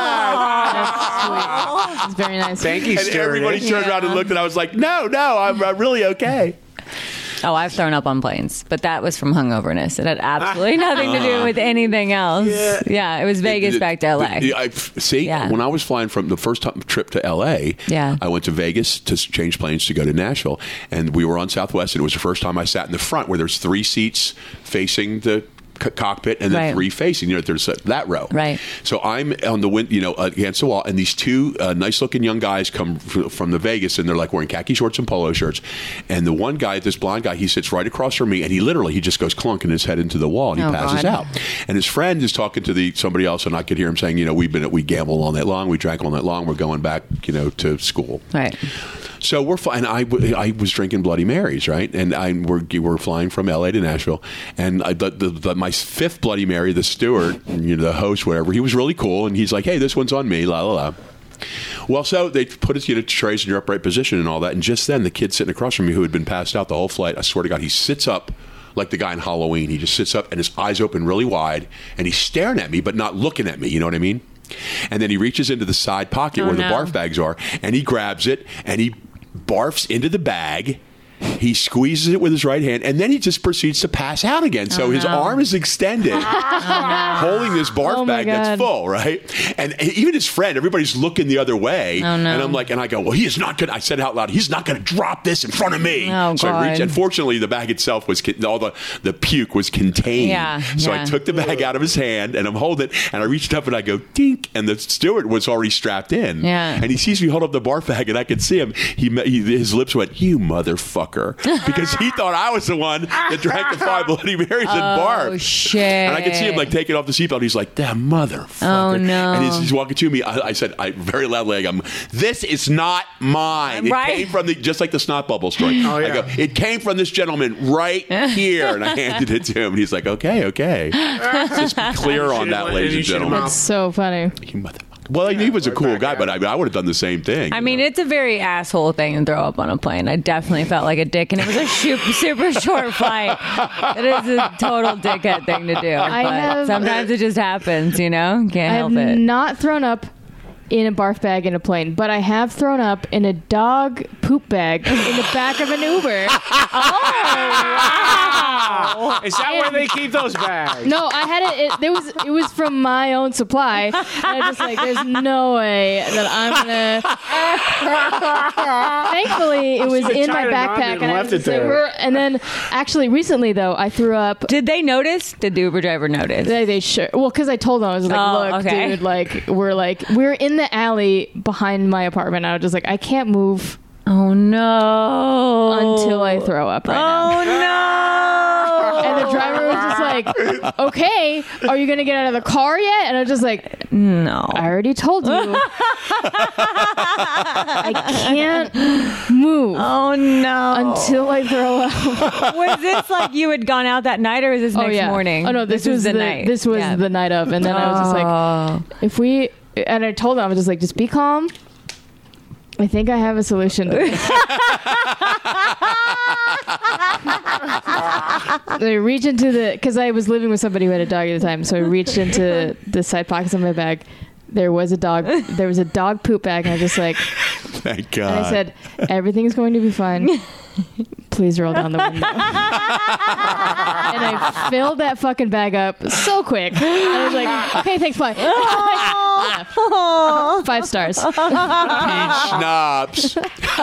time. That's sweet. It's very nice. Thank you, And Stewart. everybody turned around and looked, and I was like, no, no, I'm, I'm really okay. Oh, I've thrown up on planes, but that was from hungoverness. It had absolutely nothing to do with anything else. Yeah, yeah it was Vegas The- back to L A. the- the- I- see, Yeah. when I was flying from the first time, trip to L A, Yeah. I went to Vegas to s- change planes to go to Nashville, and we were on Southwest, and it was the first time I sat in the front where there's three seats facing the c- cockpit and then Right. three facing. You know, there's a, that row. Right. So I'm on the win, you know, against the wall, and these two uh, nice-looking young guys come f- from the Vegas, and they're like wearing khaki shorts and polo shirts. And the one guy, this blonde guy, he sits right across from me, and he literally he just goes clunking his head into the wall, and he Oh, passes God. out. And his friend is talking to the somebody else, and I could hear him saying, you know, we've been we gambled all night long, we drank all night long, we're going back, you know, to school. Right. So we're flying. I, w- I was drinking Bloody Marys, right? And I we're, we're flying from L A to Nashville. And I, the, the, the, my fifth Bloody Mary, the steward, you know, the host, whatever, he was really cool. And he's like, hey, this one's on me, la, la, la. Well, so they put us, you know, trays in your upright position and all that. And just then, the kid sitting across from me who had been passed out the whole flight, I swear to God, he sits up like the guy in Halloween. He just sits up and his eyes open really wide. And he's staring at me, but not looking at me. You know what I mean? And then he reaches into the side pocket Oh, where no. the barf bags are. And he grabs it and he barfs into the bag. He squeezes it with his right hand, and then he just proceeds to pass out again. So Oh, his no. arm is extended, holding this barf Oh, my bag that's God. full, right? And even his friend, everybody's looking the other way. Oh, no. And I'm like, and I go, well, he is not going to, I said it out loud, he's not going to drop this in front of me. Oh, so I reached, God. and fortunately, the bag itself was, con- all the, the puke was contained. Yeah, so yeah. I took the bag out of his hand, and I'm holding it, and I reached up and I go, dink, and the steward was already strapped in. Yeah. And he sees me hold up the barf bag, and I could see him. He, he His lips went, you motherfucker. Because he thought I was the one that drank the five Bloody Marys and barfed. Oh, shit. And I could see him like taking off the seatbelt. He's like, that motherfucker. Oh, no. And he's, he's walking to me. I, I said, I very loudly, I'm, this is not mine. It Right. came from the, just like the snot bubble story. Oh, yeah. I go, it came from this gentleman right here. And I handed it to him. And he's like, okay, okay. Just be clear on that, And ladies you and should have gentlemen. That's so funny. You motherfucker. Well, he was a right cool back guy, at but it. I, I would have done the same thing. I you mean, know? it's a very asshole thing to throw up on a plane. I definitely felt like a dick, and it was a super, super short flight. It is a total dickhead thing to do. I but have- sometimes it just happens, you know? Can't I help have it. not thrown up in a barf bag in a plane, but I have thrown up in a dog poop bag in the back of an Uber. Is that where they keep those bags? No, I had it, it. There was it was from my own supply. And I just like, there's no way that I'm gonna. Thankfully, it was should've in my tied it on backpack, and and I left was it just like, there. "We're-" and then actually recently though, I threw up. Did they notice? Did the Uber driver notice? They, they sure. Well, because I told them, I was like, Oh, "Look, okay. dude, like we're like we're in the alley behind my apartment." I was just like, "I can't move Oh, no. until I throw up right now." Oh, no. And the driver was just like, "Okay, are you gonna get out of the car yet?" And I was just like, No. "I already told you, I can't move Oh, no. until I throw up." Was this like you had gone out that night, or was this Oh next yeah. morning? Oh no, this, was the, night. This was Yeah. the night of, and then I was just like, Oh. "If we," and I told them, I was just like, "Just be calm. I think I have a solution to this." I reach into the, because I was living with somebody who had a dog at the time, so I reached into the side pockets of my bag. There was a dog. There was a dog poop bag, and I just like, Thank God. and I said, "Everything's going to be fine. Please roll down the window." And I filled that fucking bag up so quick. And I was like, "Okay, thanks, bye." Five stars. Peach schnapps.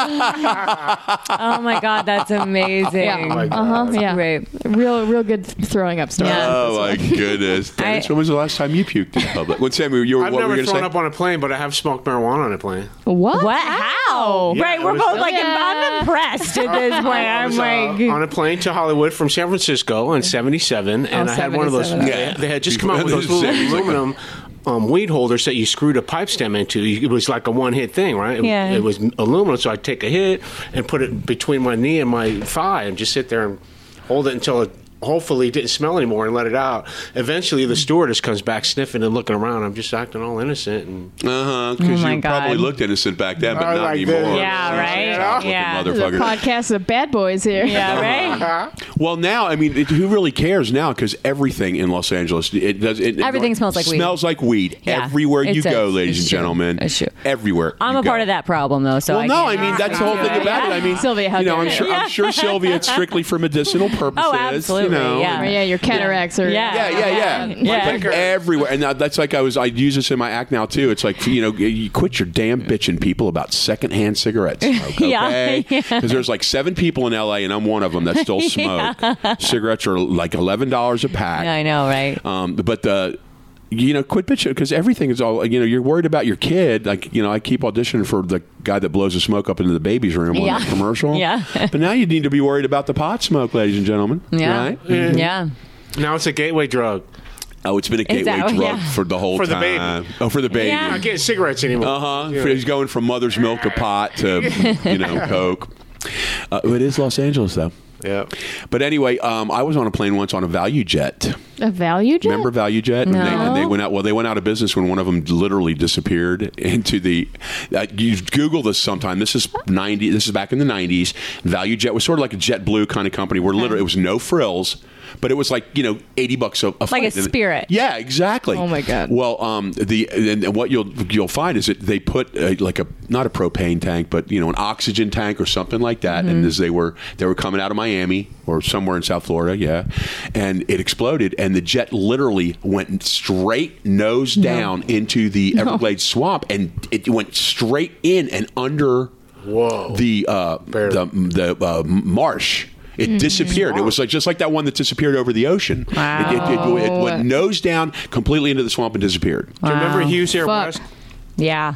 Oh my God, that's amazing. Yeah. my God. Uh-huh. Yeah. Great. Real, real good throwing up story. Yeah. Oh my goodness. Dennis, when was the last time you puked in public? What, Sammy, you were, I've what were never you going thrown to up say? on a plane, but I have smoked marijuana on a plane. What? What? How? Yeah, right, it we're was- both like, Yeah. I'm impressed at this point. I I'm was, uh, like, on a plane to Hollywood from San Francisco in seventy-seven, and Oh, I had one of those. seventy-seven. They, they had just come out with those little seventy-seven. aluminum um, weed holders that you screwed a pipe stem into. It was like a one-hit thing, right? It, Yeah. it was aluminum, so I'd take a hit and put it between my knee and my thigh, and just sit there and hold it until it hopefully didn't smell anymore and let it out. Eventually, the stewardess comes back sniffing and looking around. I'm just acting all innocent and. Uh-huh, because Oh my you probably God. looked innocent back then, but I not like anymore. this. Yeah, right? Chocolate Yeah. The motherfucker. podcast of bad boys here. yeah, right? Well, now, I mean, it, who really cares now? Because everything in Los Angeles, it does. It, Everything it smells like weed. Smells like weed Yeah. everywhere you It's a- go, ladies and it's true. gentlemen. It's true. Everywhere. I'm you a part go. of that problem, though. So Well, I no, I can't- mean that's the whole thing about it. I mean, Sylvia, how you know, I'm dare sure, you. I'm sure Sylvia, it's strictly for medicinal purposes. absolutely, You know, yeah. Oh, yeah, your cataracts are. Yeah. Yeah, yeah, yeah. Yeah. But everywhere, and that's like I was. I use this in my act now too. It's like, you know, you quit your damn bitching, people, about secondhand cigarette smoke. Yeah, Okay, yeah. because there's like seven people in L A, and I'm one of them that still smoke. Cigarettes are like eleven dollars a pack. I know, right? Um, but the. You know, quit bitching, because everything is all, you know, you're worried about your kid. Like, you know, I keep auditioning for the guy that blows the smoke up into the baby's room on Yeah. that commercial. Yeah. But now you need to be worried about the pot smoke, ladies and gentlemen. Yeah. Right? Yeah. Now it's a gateway drug. Oh, it's been a gateway that- drug yeah. for the whole For the time. baby. Oh, for the baby. Yeah. Not getting cigarettes anymore. Uh huh. Yeah. He's going from mother's milk to pot to, you know, Coke. Uh, it is Los Angeles, though. Yeah. But anyway, um, I was on a plane once on a Value Jet. A value jet? Remember Value Jet? And No. they, and they went out. Well, they went out of business when one of them literally disappeared into the. Uh, you Google this sometime. This is ninety. This is back in the nineties. Value Jet was sort of like a JetBlue kind of company, where literally it was no frills. But it was like, you know, eighty bucks a, a Like a flight. Spirit. Yeah, exactly. Oh, my God. Well, um, the and what you'll you'll find is that they put a, like a not a propane tank, but you know, an oxygen tank or something like that. Mm-hmm. And as they were they were coming out of Miami or somewhere in South Florida, yeah, and it exploded, and the jet literally went straight nose down into the Everglades swamp, and it went straight in and under Whoa. the uh, Barely. the the uh, marsh. It disappeared. It was like just like that one that disappeared over the ocean. Wow. It, it, it, it went nose down completely into the swamp and disappeared. Do you remember Hughes Air Fuck. West? Yeah.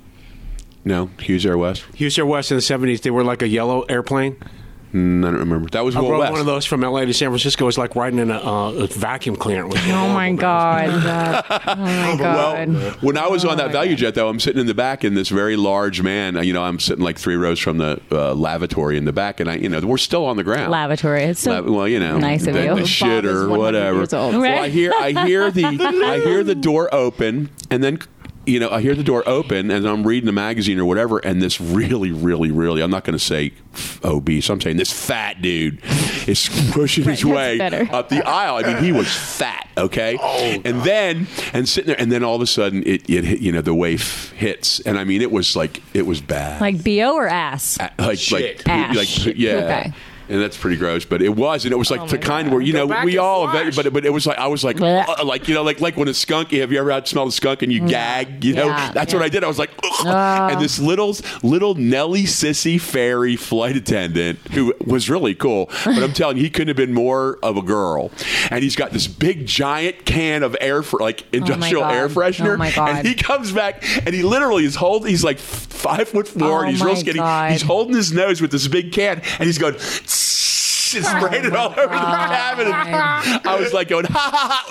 No, Hughes Air West. Hughes Air West in the seventies, they were like a yellow airplane. Mm, I don't remember. That was I Will rode West. one of those from L A to San Francisco. It was like riding in a, uh, a vacuum cleaner. With Oh my God. Oh my God. Well, when I was on that Value Jet, though, I'm sitting in the back, and this very large man, you know, I'm sitting like three rows from the uh, lavatory in the back, and I, you know, we're still on the ground. Lavatory. It's so La- well, you know, nice of the, you. the Bob is shitter, one hundred whatever. years old. Well, Right. I hear, I hear the, I hear the door open, and then. You know, I hear the door open, and I'm reading the magazine or whatever, and this really, really, really, I'm not going to say obese, I'm saying this fat dude is pushing his Right, way that's better. up the aisle. I mean, he was fat, okay? and then, and sitting there, and then all of a sudden, it, it hit, you know, the wave hits, and I mean, it was like, it was bad. Like B O or ass? A- like, Shit. like, Ash. like, yeah. Okay. And that's pretty gross, but it was, and it was like Oh the my kind God. where you Go know back we and all, flash. but but it was like I was like, Blech. uh, like you know, like like when a skunk. Have you ever had smelled a skunk and you gag? You know, Yeah, that's yeah. what I did. I was like, ugh. And this little little Nelly Sissy Fairy flight attendant who was really cool, but I'm telling you, he couldn't have been more of a girl. And he's got this big giant can of air for like industrial God. air freshener. Oh, my God. And he comes back and he literally is holding. He's like five foot four, Oh, and he's my real skinny. God. He's holding his nose with this big can, and he's going. It's sprayed it all over the cabin. And I was like going, ha ha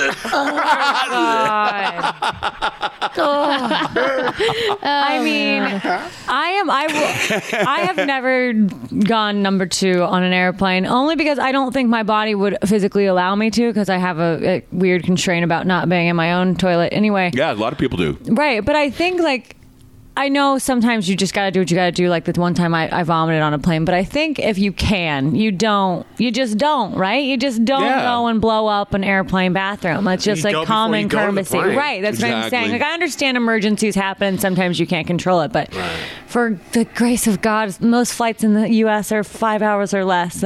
ha. I mean, I am. I will. I have never gone number two on an airplane, only because I don't think my body would physically allow me to, because I have a, a weird constraint about not being in my own toilet. Anyway, Yeah, a lot of people do. right. But I think like. I know sometimes you just got to do what you got to do. Like the one time I, I vomited on a plane, but I think if you can, you don't, you just don't, right? You just don't Yeah. go and blow up an airplane bathroom. It's just You like don't before common you go to the courtesy. plane. Right. That's what I'm Exactly. saying. Like I understand emergencies happen and sometimes you can't control it, but for the grace of God, most flights in the U S are five hours or less. Like,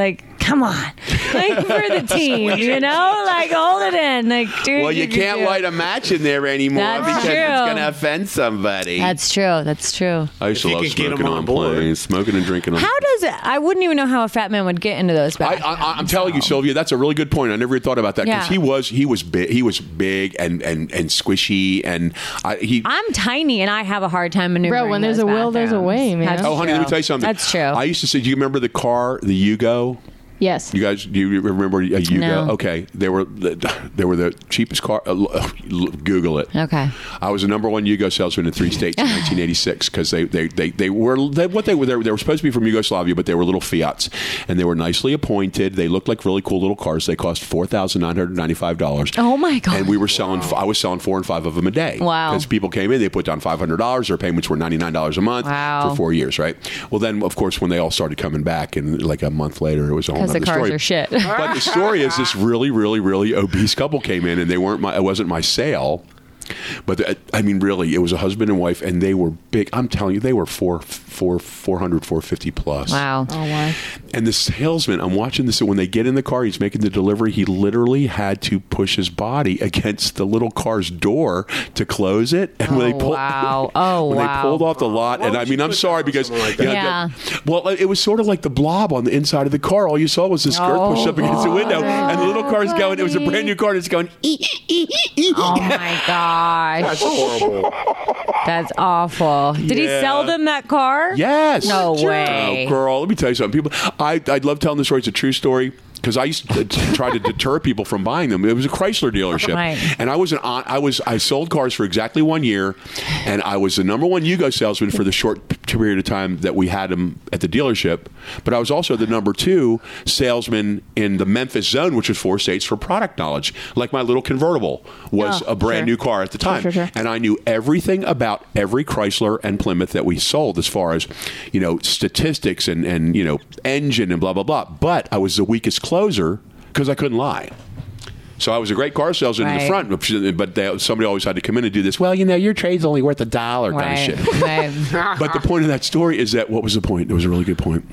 come on, like for the team, you know, like hold it in, like dude. Well, you can't do. light a match in there anymore That's because true. it's going to offend somebody. That's true. That's true. I used If to you love can get 'em smoking on on board. planes, smoking and drinking on. How does it? I wouldn't even know how a fat man would get into those I, bags. I, I'm telling you, Sylvia, that's a really good point. I never even thought about that because Yeah. he was he was big, he was big and and and squishy, and I, he. I'm tiny and I have a hard time maneuvering. Bro, when there's those a will, there's a bathrooms. way, man. That's oh, honey, true. let me tell you something. That's true. I used to say, do you remember the car, the Yugo? Yes. You guys, do you remember a Yugo? No. Okay, they were the, they were the cheapest car. Uh, Google it. Okay. I was the number one Yugo salesman in three states in nineteen eighty-six because they, they, they, they were they, what they were they, were they were supposed to be from Yugoslavia, but they were little Fiats, and they were nicely appointed. They looked like really cool little cars. They cost four thousand nine hundred ninety-five dollars. Oh my god. And we were selling. I was selling four and five of them a day. Wow. Because people came in, they put down five hundred dollars. Their payments were ninety nine dollars a month Wow. for four years. Right. Well, then of course when they all started coming back, and like a month later, it was a whole Because the other cars story. are shit. But the story is this really, really, really obese couple came in, and they weren't my. It wasn't my sale. But the, I mean, really, it was a husband and wife, and they were big. I'm telling you, they were four, four, four hundred, four fifty plus. Wow. Oh, wow. And the salesman, I'm watching this. When they get in the car, he's making the delivery. He literally had to push his body against the little car's door to close it. And when Oh, they pulled, wow. Oh, when wow. they pulled off the lot, Why and would I you mean, I'm put sorry that on because something like you that? know, Yeah. well, it was sort of like the blob on the inside of the car. All you saw was the skirt Oh, pushed up against the window, and the little car's going. It was a buddy. brand new car. And it's going. "Ee, ee, ee, ee." Oh my gosh. That's horrible. That's awful. Did he Yeah. sell them that car? Yes. No way. Oh, girl, let me tell you something. People, I, I love telling the story. It's a true story. Because I used to try to deter people from buying them. It was a Chrysler dealership, Right. and I was an I was I sold cars for exactly one year, and I was the number one Yugo salesman for the short period of time that we had them at the dealership. But I was also the number two salesman in the Memphis zone, which was four states, for product knowledge. Like my little convertible was Oh, a brand sure. new car at the time, sure, sure. and I knew everything about every Chrysler and Plymouth that we sold, as far as you know statistics and and you know engine and blah blah blah. But I was the weakest closer because I couldn't lie. So I was a great car salesman in the Right. front, but they, somebody always had to come in and do this. Well, you know, your trade's only worth a dollar kind Right. of shit. Right. But the point of that story is that, what was the point? It was a really good point.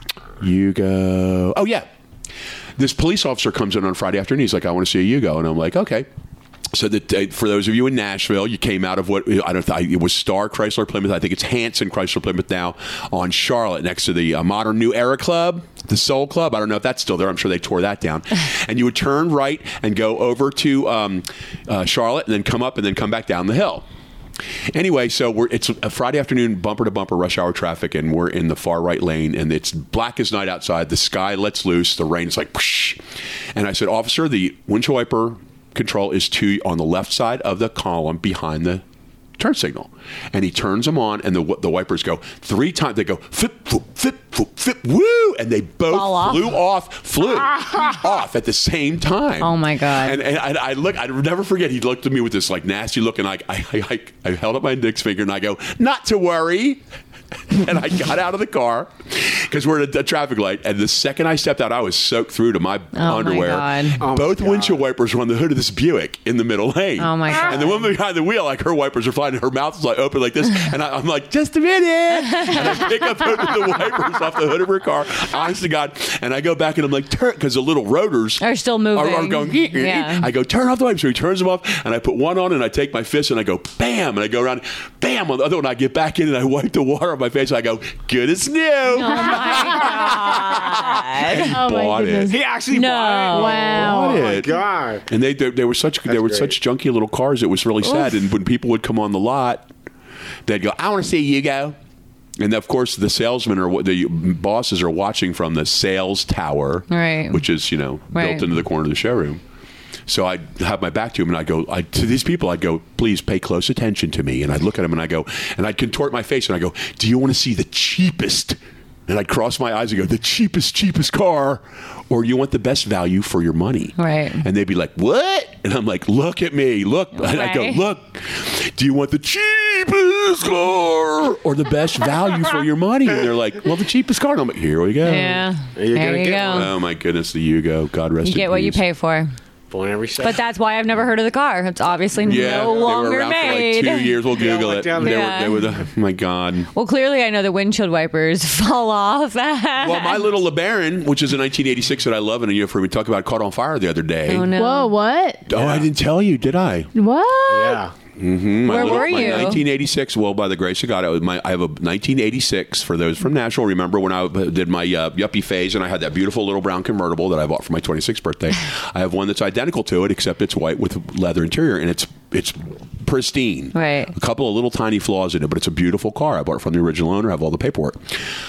Yugo. Oh, yeah. This police officer comes in on Friday afternoon. He's like, I want to see a Yugo. And I'm like, okay. So that uh, for those of you in Nashville, you came out of what I don't know. It was Star Chrysler Plymouth. I think it's Hanson Chrysler Plymouth now on Charlotte, next to the uh, Modern New Era Club, the Soul Club. I don't know if that's still there. I'm sure they tore that down. And you would turn right and go over to um, uh, Charlotte, and then come up and then come back down the hill. Anyway, so we're it's a Friday afternoon, bumper to bumper, rush hour traffic, and we're in the far right lane, and it's black as night outside. The sky lets loose. The rain's like, whoosh. And I said, officer, the windshield wiper control is to on the left side of the column behind the turn signal. And he turns them on, and the the wipers go three times. They go flip, flip, flip, flip, flip, woo, and they both Fall off? flew off, flew off at the same time. Oh, my God. And, and I, I look, I never forget. He looked at me with this like nasty look, and I, I, I, I held up my index finger, and I go, "Not to worry." And I got out of the car because we're at a, a traffic light. And the second I stepped out, I was soaked through to my my underwear. God. Oh, my Both God. windshield wipers were on the hood of this Buick in the middle lane. Oh, my God. And the woman behind the wheel, like her wipers are flying, and her mouth is like open like this. And I, I'm like, just a minute. And I pick up both of the wipers off the hood of her car, honest to God. And I go back and I'm like, turn, because the little rotors Are still moving. Are, are going, "Ee, ee, ee." Yeah. I go, turn off the wipers. So he turns them off, and I put one on, and I take my fist, and I go, bam. And I go around, bam. On the other one, I get back in, and I wipe the water on my face. And I go, good as new. Oh my And he god. Oh, my bought goodness. it. He actually No. bought it. Wow. Bought Oh my it. God. And they, they they were such they were great. such junky little cars. It was really sad. And when people would come on the lot, they'd go, "I want to see you go." And of course, the salesmen or the bosses are watching from the sales tower, Right. which is you know Right. built into the corner of the showroom. So I'd have my back to him, and I'd go I, to these people. I'd go, "Please pay close attention to me." And I'd look at them, and I go, and I'd contort my face, and I go, "Do you want to see the cheapest?" And I'd cross my eyes and go, "The cheapest, cheapest car, or you want the best value for your money?" Right. And they'd be like, "What?" And I'm like, "Look at me, look." And I go, Right. "Look, do you want the cheapest car or the best value for your money?" And they're like, "Well, the cheapest car." And I'm like, "Here we go." Yeah. You're there gonna you get go. one. Oh my goodness, the Yugo. God rest You in get what you peace. pay for. Born every second. But that's why I've never heard of the car. It's obviously Yeah, no they were longer around made. for like two years. We'll Yeah, Google like it. down They there. were, they were the, oh my God. Well, clearly I know the windshield wipers fall off. Well, my little LeBaron, which is a nineteen eighty-six that I love, and you know, for we talked about, caught on fire the other day. Oh, no. Whoa, what? Oh, I didn't tell you, did I? What? yeah. My Where little- were my you? nineteen eighty-six. Well, by the grace of God, I, was my, I have a nineteen eighty-six. For those from Nashville, remember when I did my uh, yuppie phase, and I had that beautiful little brown convertible that I bought for my twenty-sixth birthday. I have one that's identical to it, except it's white with leather interior, and it's it's pristine. Right. A couple of little tiny flaws in it, but it's a beautiful car. I bought it from the original owner. I have all the paperwork.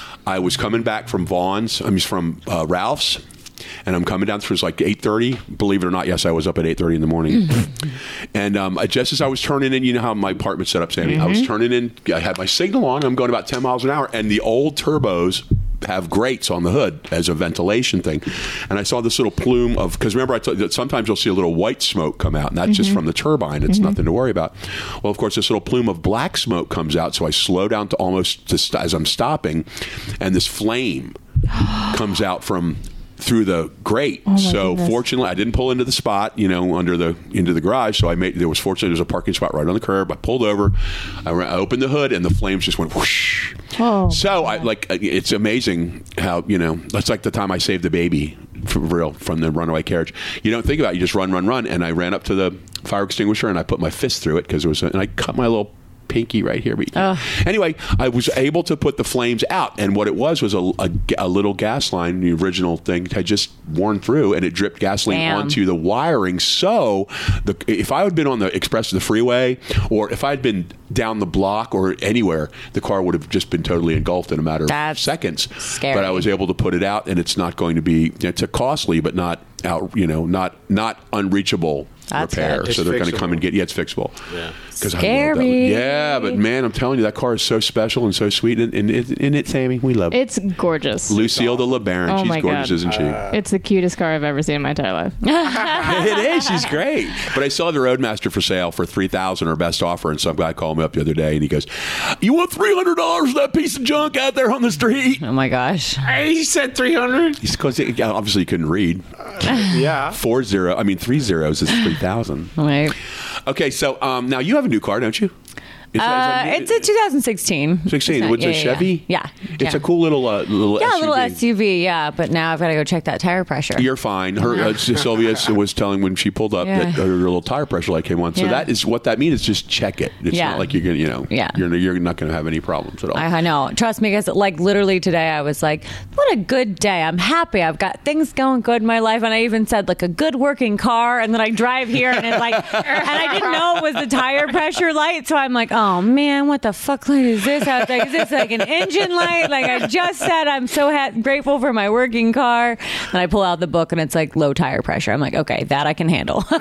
I was coming back from Vaughn's. I mean, from uh, Ralph's. And I'm coming down. It was like eight thirty. Believe it or not, yes, I was up at eight thirty in the morning. And um, just as I was turning in, you know how my apartment's set up, Sammy. Mm-hmm. I was turning in. I had my signal on. I'm going about ten miles an hour. And the old turbos have grates on the hood as a ventilation thing. And I saw this little plume of, because remember I told you that sometimes you'll see a little white smoke come out, and that's mm-hmm. just from the turbine. It's mm-hmm. nothing to worry about. Well, of course, this little plume of black smoke comes out. So I slow down to almost to st- as I'm stopping, and this flame comes out from through the grate. Oh so goodness. Fortunately, I didn't pull into the spot, you know, under the into the garage. So I made there was fortunately there was a parking spot right on the curb. I pulled over, I, ran, I opened the hood, and the flames just went whoosh. Oh, so I like it's amazing how, you know, that's like the time I saved the baby for real from the runaway carriage. You don't think about it, you just run, run, run. And I ran up to the fire extinguisher and I put my fist through it because it was, a, and I cut my little pinky right here. But anyway, I was able to put the flames out, and what it was was a, a, a little gas line. The original thing had just worn through, and it dripped gasoline Damn. onto the wiring. So, the, if I had been on the express, the freeway, or if I had been down the block or anywhere, the car would have just been totally engulfed in a matter of That's seconds. scary. But I was able to put it out, and it's not going to be. It's a costly, but not out. You know, not not unreachable. That's repair, good. so It's they're going to come fixable. and get. Yeah, it's fixable. Yeah. 'Cause I love that one. Scary. Yeah, but man, I'm telling you, that car is so special and so sweet. And, and it, in it, Sammy, we love it. It's gorgeous. Lucille de LeBaron. Oh She's my gorgeous, God. isn't she? It's the cutest car I've ever seen in my entire life. It is. She's great. But I still have the Roadmaster for sale for three thousand dollars, her best offer. And some guy called me up the other day, and he goes, "You want three hundred dollars for that piece of junk out there on the street?" Oh my gosh. Hey, he said three hundred. He's because obviously he couldn't read. Yeah. Four zero. I mean, three zeros is three thousand. Right. Okay, so um, now you have a new car, don't you? Is that- is Uh, that new? it's a two thousand sixteen. sixteen. It's not- What's yeah, a yeah, Chevy? Yeah. It's yeah. a cool little uh, little Yeah, S U V. a little S U V, yeah. But now I've got to go check that tire pressure. You're fine. Her uh, Sylvia was telling when she pulled up Yeah. that her little tire pressure light came on. So Yeah. that is what that means. Is just check it. It's Yeah. not like you're gonna, you know, Yeah. you're you're not going to have any problems at all. I I know. Trust me, because like literally today I was like, what a good day. I'm happy. I've got things going good in my life. And I even said like a good working car. And then I drive here and it's like, and I didn't know it was the tire pressure light. So I'm like, oh man, what the fuck light is this? I was like, is this like an engine light? Like I just said, I'm so ha- grateful for my working car. And I pull out the book and it's like low tire pressure. I'm like, okay, that I can handle. Low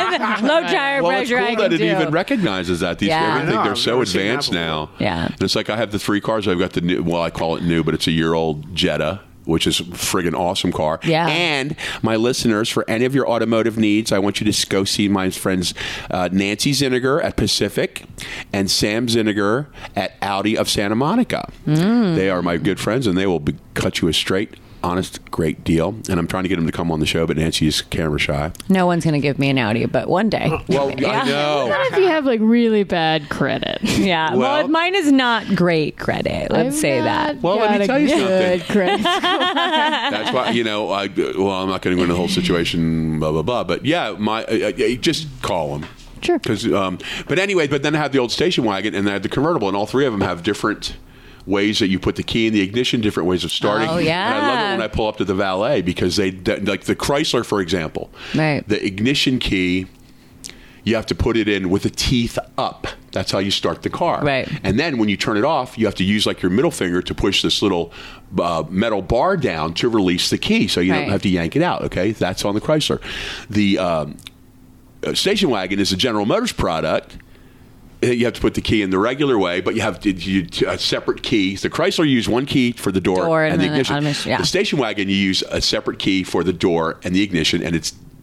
tire well, it's pressure. cool I that can it do. even recognizes that. These Yeah. everything I know, they're I've so never seen that advanced before. now. Yeah. And it's like I have the three cars. I've got the new. Well, I call it new, but it's a year old Jetta, which is a friggin' awesome car. Yeah. And my listeners, for any of your automotive needs, I want you to go see my friends uh, Nancy Zinniger at Pacific and Sam Zinniger at Audi of Santa Monica. Mm. They are my good friends, and they will be, cut you a straight, honest, great deal. And I'm trying to get them to come on the show, but Nancy's camera shy. No one's going to give me an Audi, but one day. Well, I Yeah. know. What if you have like really bad credit? Yeah. Well, Well- mine is not great credit. Let's I've say not that. Well, let me got a tell you good something. credit. That's why, you know, I, well, I'm not going to go into the whole situation, blah, blah, blah. But yeah, my uh, uh, just call them. Sure. Cause, um, but anyway, but then I have the old station wagon and I have the convertible, and all three of them have different ways that you put the key in the ignition, different ways of starting. Oh, yeah. And I love it when I pull up to the valet because they, like the Chrysler, for example, Right. the ignition key, you have to put it in with the teeth up. That's how you start the car. Right. And then when you turn it off, you have to use like your middle finger to push this little uh, metal bar down to release the key. So you Right. don't have to yank it out. Okay. That's on the Chrysler. The um, uh, station wagon is a General Motors product. You have to put the key in the regular way, but you have to, you, a separate key. The Chrysler, you use one key for the door, Door and and the then the ignition. automation, yeah. The station wagon, you use a separate key for the door and the ignition, and it's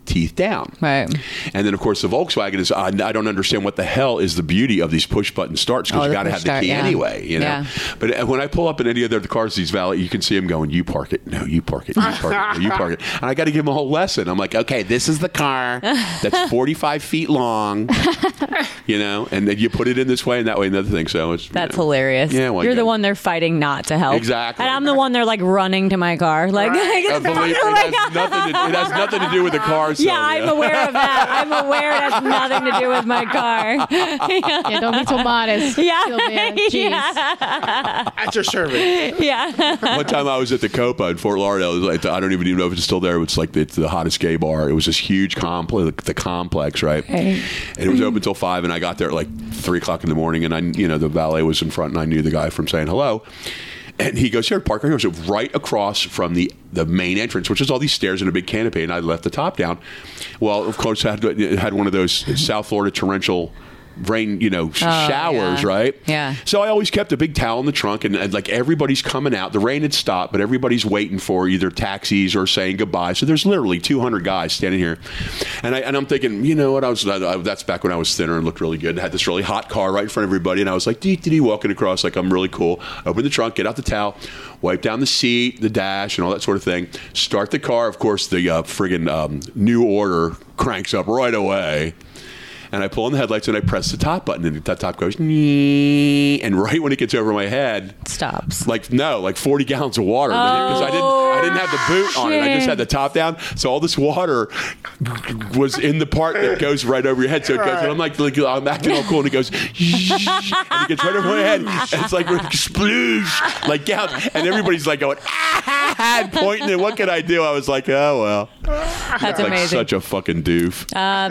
teeth down. Right. And then, of course, the Volkswagen is, I, I don't understand what the hell is the beauty of these push-button starts, because Oh, you the got to push have the start, key yeah. anyway, you know? Yeah. But when I pull up in any of the cars, these valet, you can see them going, you park it. No, you park it. You park it. No, you park it. And I got to give them a whole lesson. I'm like, okay, this is the car that's forty-five feet long, you know, and then you put it in this way and that way and the other thing. So it's That's you know. hilarious. Yeah, well, You're yeah. the one they're fighting not to help. Exactly. And I'm the one they're like running to my car. Like, get Uh, the fuck believe, out of it, my has car. nothing to, it has nothing to do with the car. Yeah, I'm Sylvia. aware of that. I'm aware it has nothing to do with my car. Yeah, don't be so modest. Yeah. Sylvia. Jeez. Yeah. At your service. Yeah. One time I was at the Copa in Fort Lauderdale. It was like, I don't even know if it's still there. It's like the, it's the hottest gay bar. It was this huge complex, the complex, right? Right. And it was open till five, and I got there at like three o'clock in the morning, and I, you know, the valet was in front, and I knew the guy from saying hello. And he goes, here, park right here. So right across from the, the main entrance, which is all these stairs and a big canopy, and I left the top down. Well, of course, I had, it had one of those South Florida torrential rain, you know, sh- showers, yeah. right? Yeah. So I always kept a big towel in the trunk, and, and like everybody's coming out. The rain had stopped, but everybody's waiting for either taxis or saying goodbye. So there's literally two hundred guys standing here, and I and I'm thinking, you know what? I was I, that's back when I was thinner and looked really good. I had this really hot car right in front of everybody, and I was like, dee dee dee, walking across like I'm really cool. Open the trunk, get out the towel, wipe down the seat, the dash, and all that sort of thing. Start the car. Of course, the uh, friggin' um, New Order cranks up right away. And I pull on the headlights and I press the top button, and the top goes, nee, and right when it gets over my head, Stops. like no, like forty gallons of water, because I didn't, I didn't have the boot on it. I just had the top down, so all this water was in the part that goes right over your head. So it goes, and I'm like, like I'm acting all cool, and it goes, and it gets right over my head, and it's like sploosh, like down, and everybody's like going, ah, and pointing, and what can I do? I was like, oh well, That's like amazing. such a fucking doof.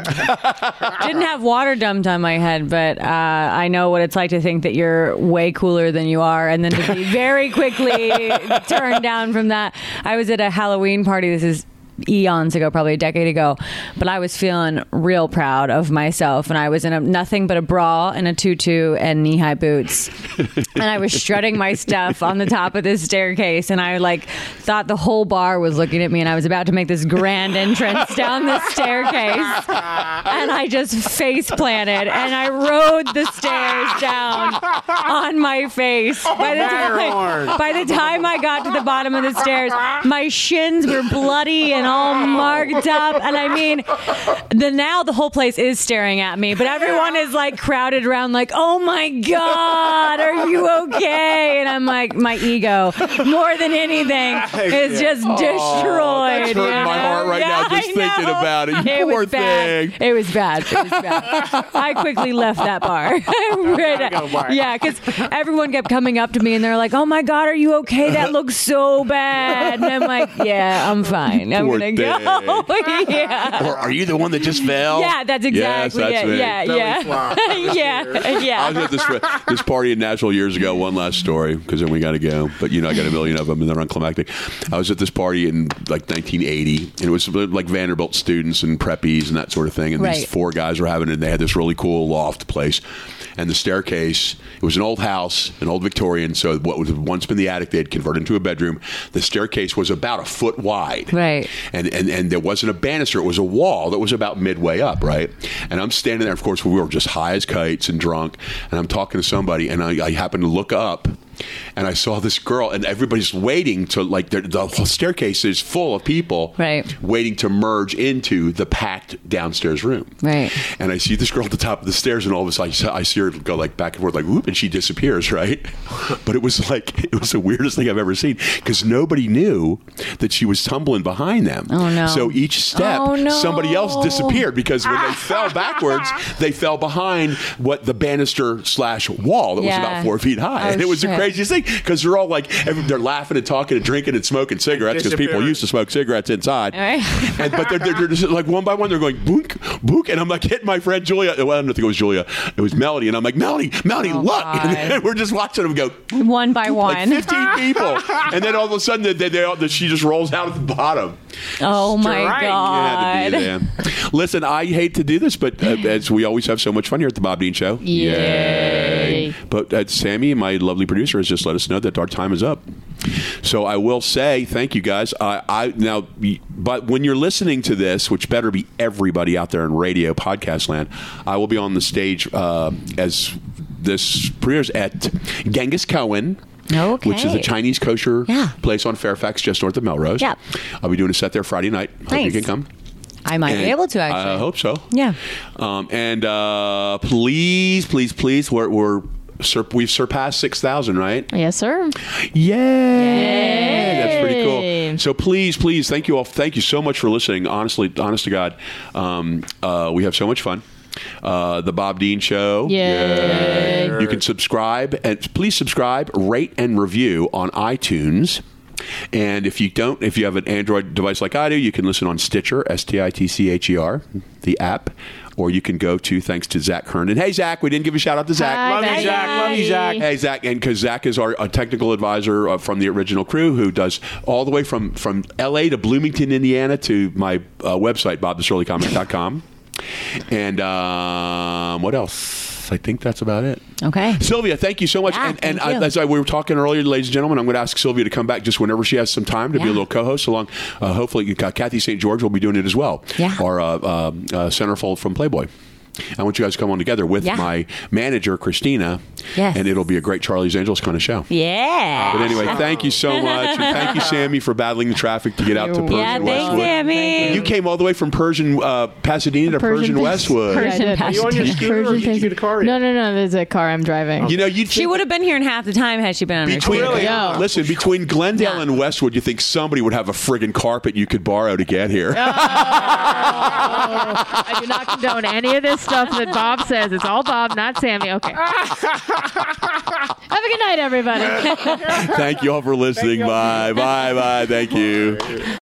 Didn't have water dumped on my head, but uh, I know what it's like to think that you're way cooler than you are, and then to be very quickly turned down from that. I was at a Halloween party. This is eons ago, probably a decade ago, but I was feeling real proud of myself, and I was in a, nothing but a bra and a tutu and knee-high boots, and I was strutting my stuff on the top of this staircase, and I like thought the whole bar was looking at me, and I was about to make this grand entrance down the staircase, and I just face planted, and I rode the stairs down on my face. By the time, by the time I got to the bottom of the stairs, my shins were bloody and all marked up, and I mean, the now the whole place is staring at me, but everyone is like crowded around, like, oh my god, are you okay? And I'm like, my ego, more than anything, is just destroyed. That's hurting you my know? heart right Yeah, now just I thinking know. about it. You It poor was bad. thing. It was bad. It was bad. I quickly left that bar. Right. Yeah, because everyone kept coming up to me and they're like, "Oh my god, are you okay? That looks so bad." And I'm like, "Yeah, I'm fine. I'm Poor gonna go." Yeah. Or are you the one that just fell? Yeah, that's Yes, exactly that's it. me. Yeah, Belly flop. yeah, yeah, yeah. I was at this this party in Nashville years ago. One last story, because then we got to go. But you know, I got a million of them, and they're unclimactic. I was at this party in like nineteen eighty, and it was like Vanderbilt students and preppies and that sort of thing. And Right. these four guys were having it. And they had this really cool loft place, and the staircase. It was an old house, an old Victorian. So what was once been the attic, they had converted into a bedroom. The staircase was about a foot wide, Right. And and and there wasn't a banister. It was a wall that was about midway up, right? And I'm standing there. Of course, we were just high as kites and drunk. And I'm talking to somebody, and I, I happened to look up, and I saw this girl, and everybody's waiting to, like, the, the whole staircase is full of people, Right. waiting to merge into the packed downstairs room. Right. And I see this girl at the top of the stairs, and all of a sudden I see her go like back and forth, like whoop, and she disappears, right? But it was like, it was the weirdest thing I've ever seen, because nobody knew that she was tumbling behind them. Oh, no. So each step, Oh, no. somebody else disappeared, because when they fell backwards, they fell behind what the banister slash wall that was Yeah. about four feet high. Oh, and it was shit. the craziest thing, because they're all like, every, they're laughing and talking and drinking and smoking cigarettes, because people Disappearing. used to smoke cigarettes inside. Right. And, but they're, they're, they're just like one by one, they're going book, book, and I'm like hitting my friend Julia. Well, I don't think it was Julia, it was Melody, and I'm like, Melody, Melody, Oh, look! God. And then we're just watching them go One by like one. fifteen people, and then all of a sudden, they, they, they all, she just rolls out at the bottom. Oh my Right. You had god. to be there. Listen, I hate to do this, but uh, as we always have so much fun here at the Bob Dean Show. Yay. But uh, Sammy, my lovely producer, has just let us know that our time is up. So I will say thank you guys. I, I now, but when you're listening to this, which better be everybody out there in radio podcast land, I will be on the stage uh, as this premieres at Genghis Cohen. Okay. Which is a Chinese kosher Yeah. place on Fairfax, just north of Melrose. Yeah. I'll be doing a set there Friday night. Hope Nice. you can come. I might And be able to, actually. I hope so. Yeah. Um, and uh, please, please, please, we're, we're sur- we've surpassed six thousand, right? Yes, sir. Yay! That's pretty cool. So please, please, thank you all. Thank you so much for listening. Honestly, honest to God, um, uh, we have so much fun. Uh, the Bob Dean Show. Yay. Yay. You can subscribe and please subscribe, rate, and review on iTunes. And if you don't, if you have an Android device like I do, you can listen on Stitcher, S T I T C H E R, the app. Or you can go to, thanks to Zach Herndon. Hey, Zach, we didn't give a shout out to Zach. Hi, Love you, Zach. Zach. Love you, Zach. Hey, Zach, and because Zach is our, our technical advisor uh, from the original crew who does all the way from, from L A to Bloomington, Indiana to my uh, website, bob the shirley comic dot com. And um, what else? I think that's about it. Okay. Sylvia, thank you so much. Yeah, and and thank I, you. as I, we were talking earlier, ladies and gentlemen, I'm going to ask Sylvia to come back just whenever she has some time to be a Yeah. little co-host along. Uh, hopefully, uh, Kathy Saint George will be doing it as well. Yeah. Or uh, uh, uh, Centerfold from Playboy. I want you guys to come on together with Yeah. my manager, Christina. Yes. And it'll be a great Charlie's Angels kind of show. Yeah. But anyway, thank you so much. And thank you, Sammy, for battling the traffic to get out to You're Persian Yeah, thanks, Westwood. Sammy. You came all the way from Persian uh, Pasadena to Persian, Persian- Westwood. Persian Yeah, I did. Are you on your scooter or did you get a car? No, no, no. There's a car I'm driving. You know, you'd She think would have been here in half the time had she been on her between scooter. Yo. listen between Glendale Yeah. and Westwood, you think somebody would have a friggin' carpet you could borrow to get here. I do not condone any of this stuff that Bob says. It's all Bob, not Sammy. Okay. Have a good night, everybody. Thank you all for listening. Bye, bye, bye. Thank you.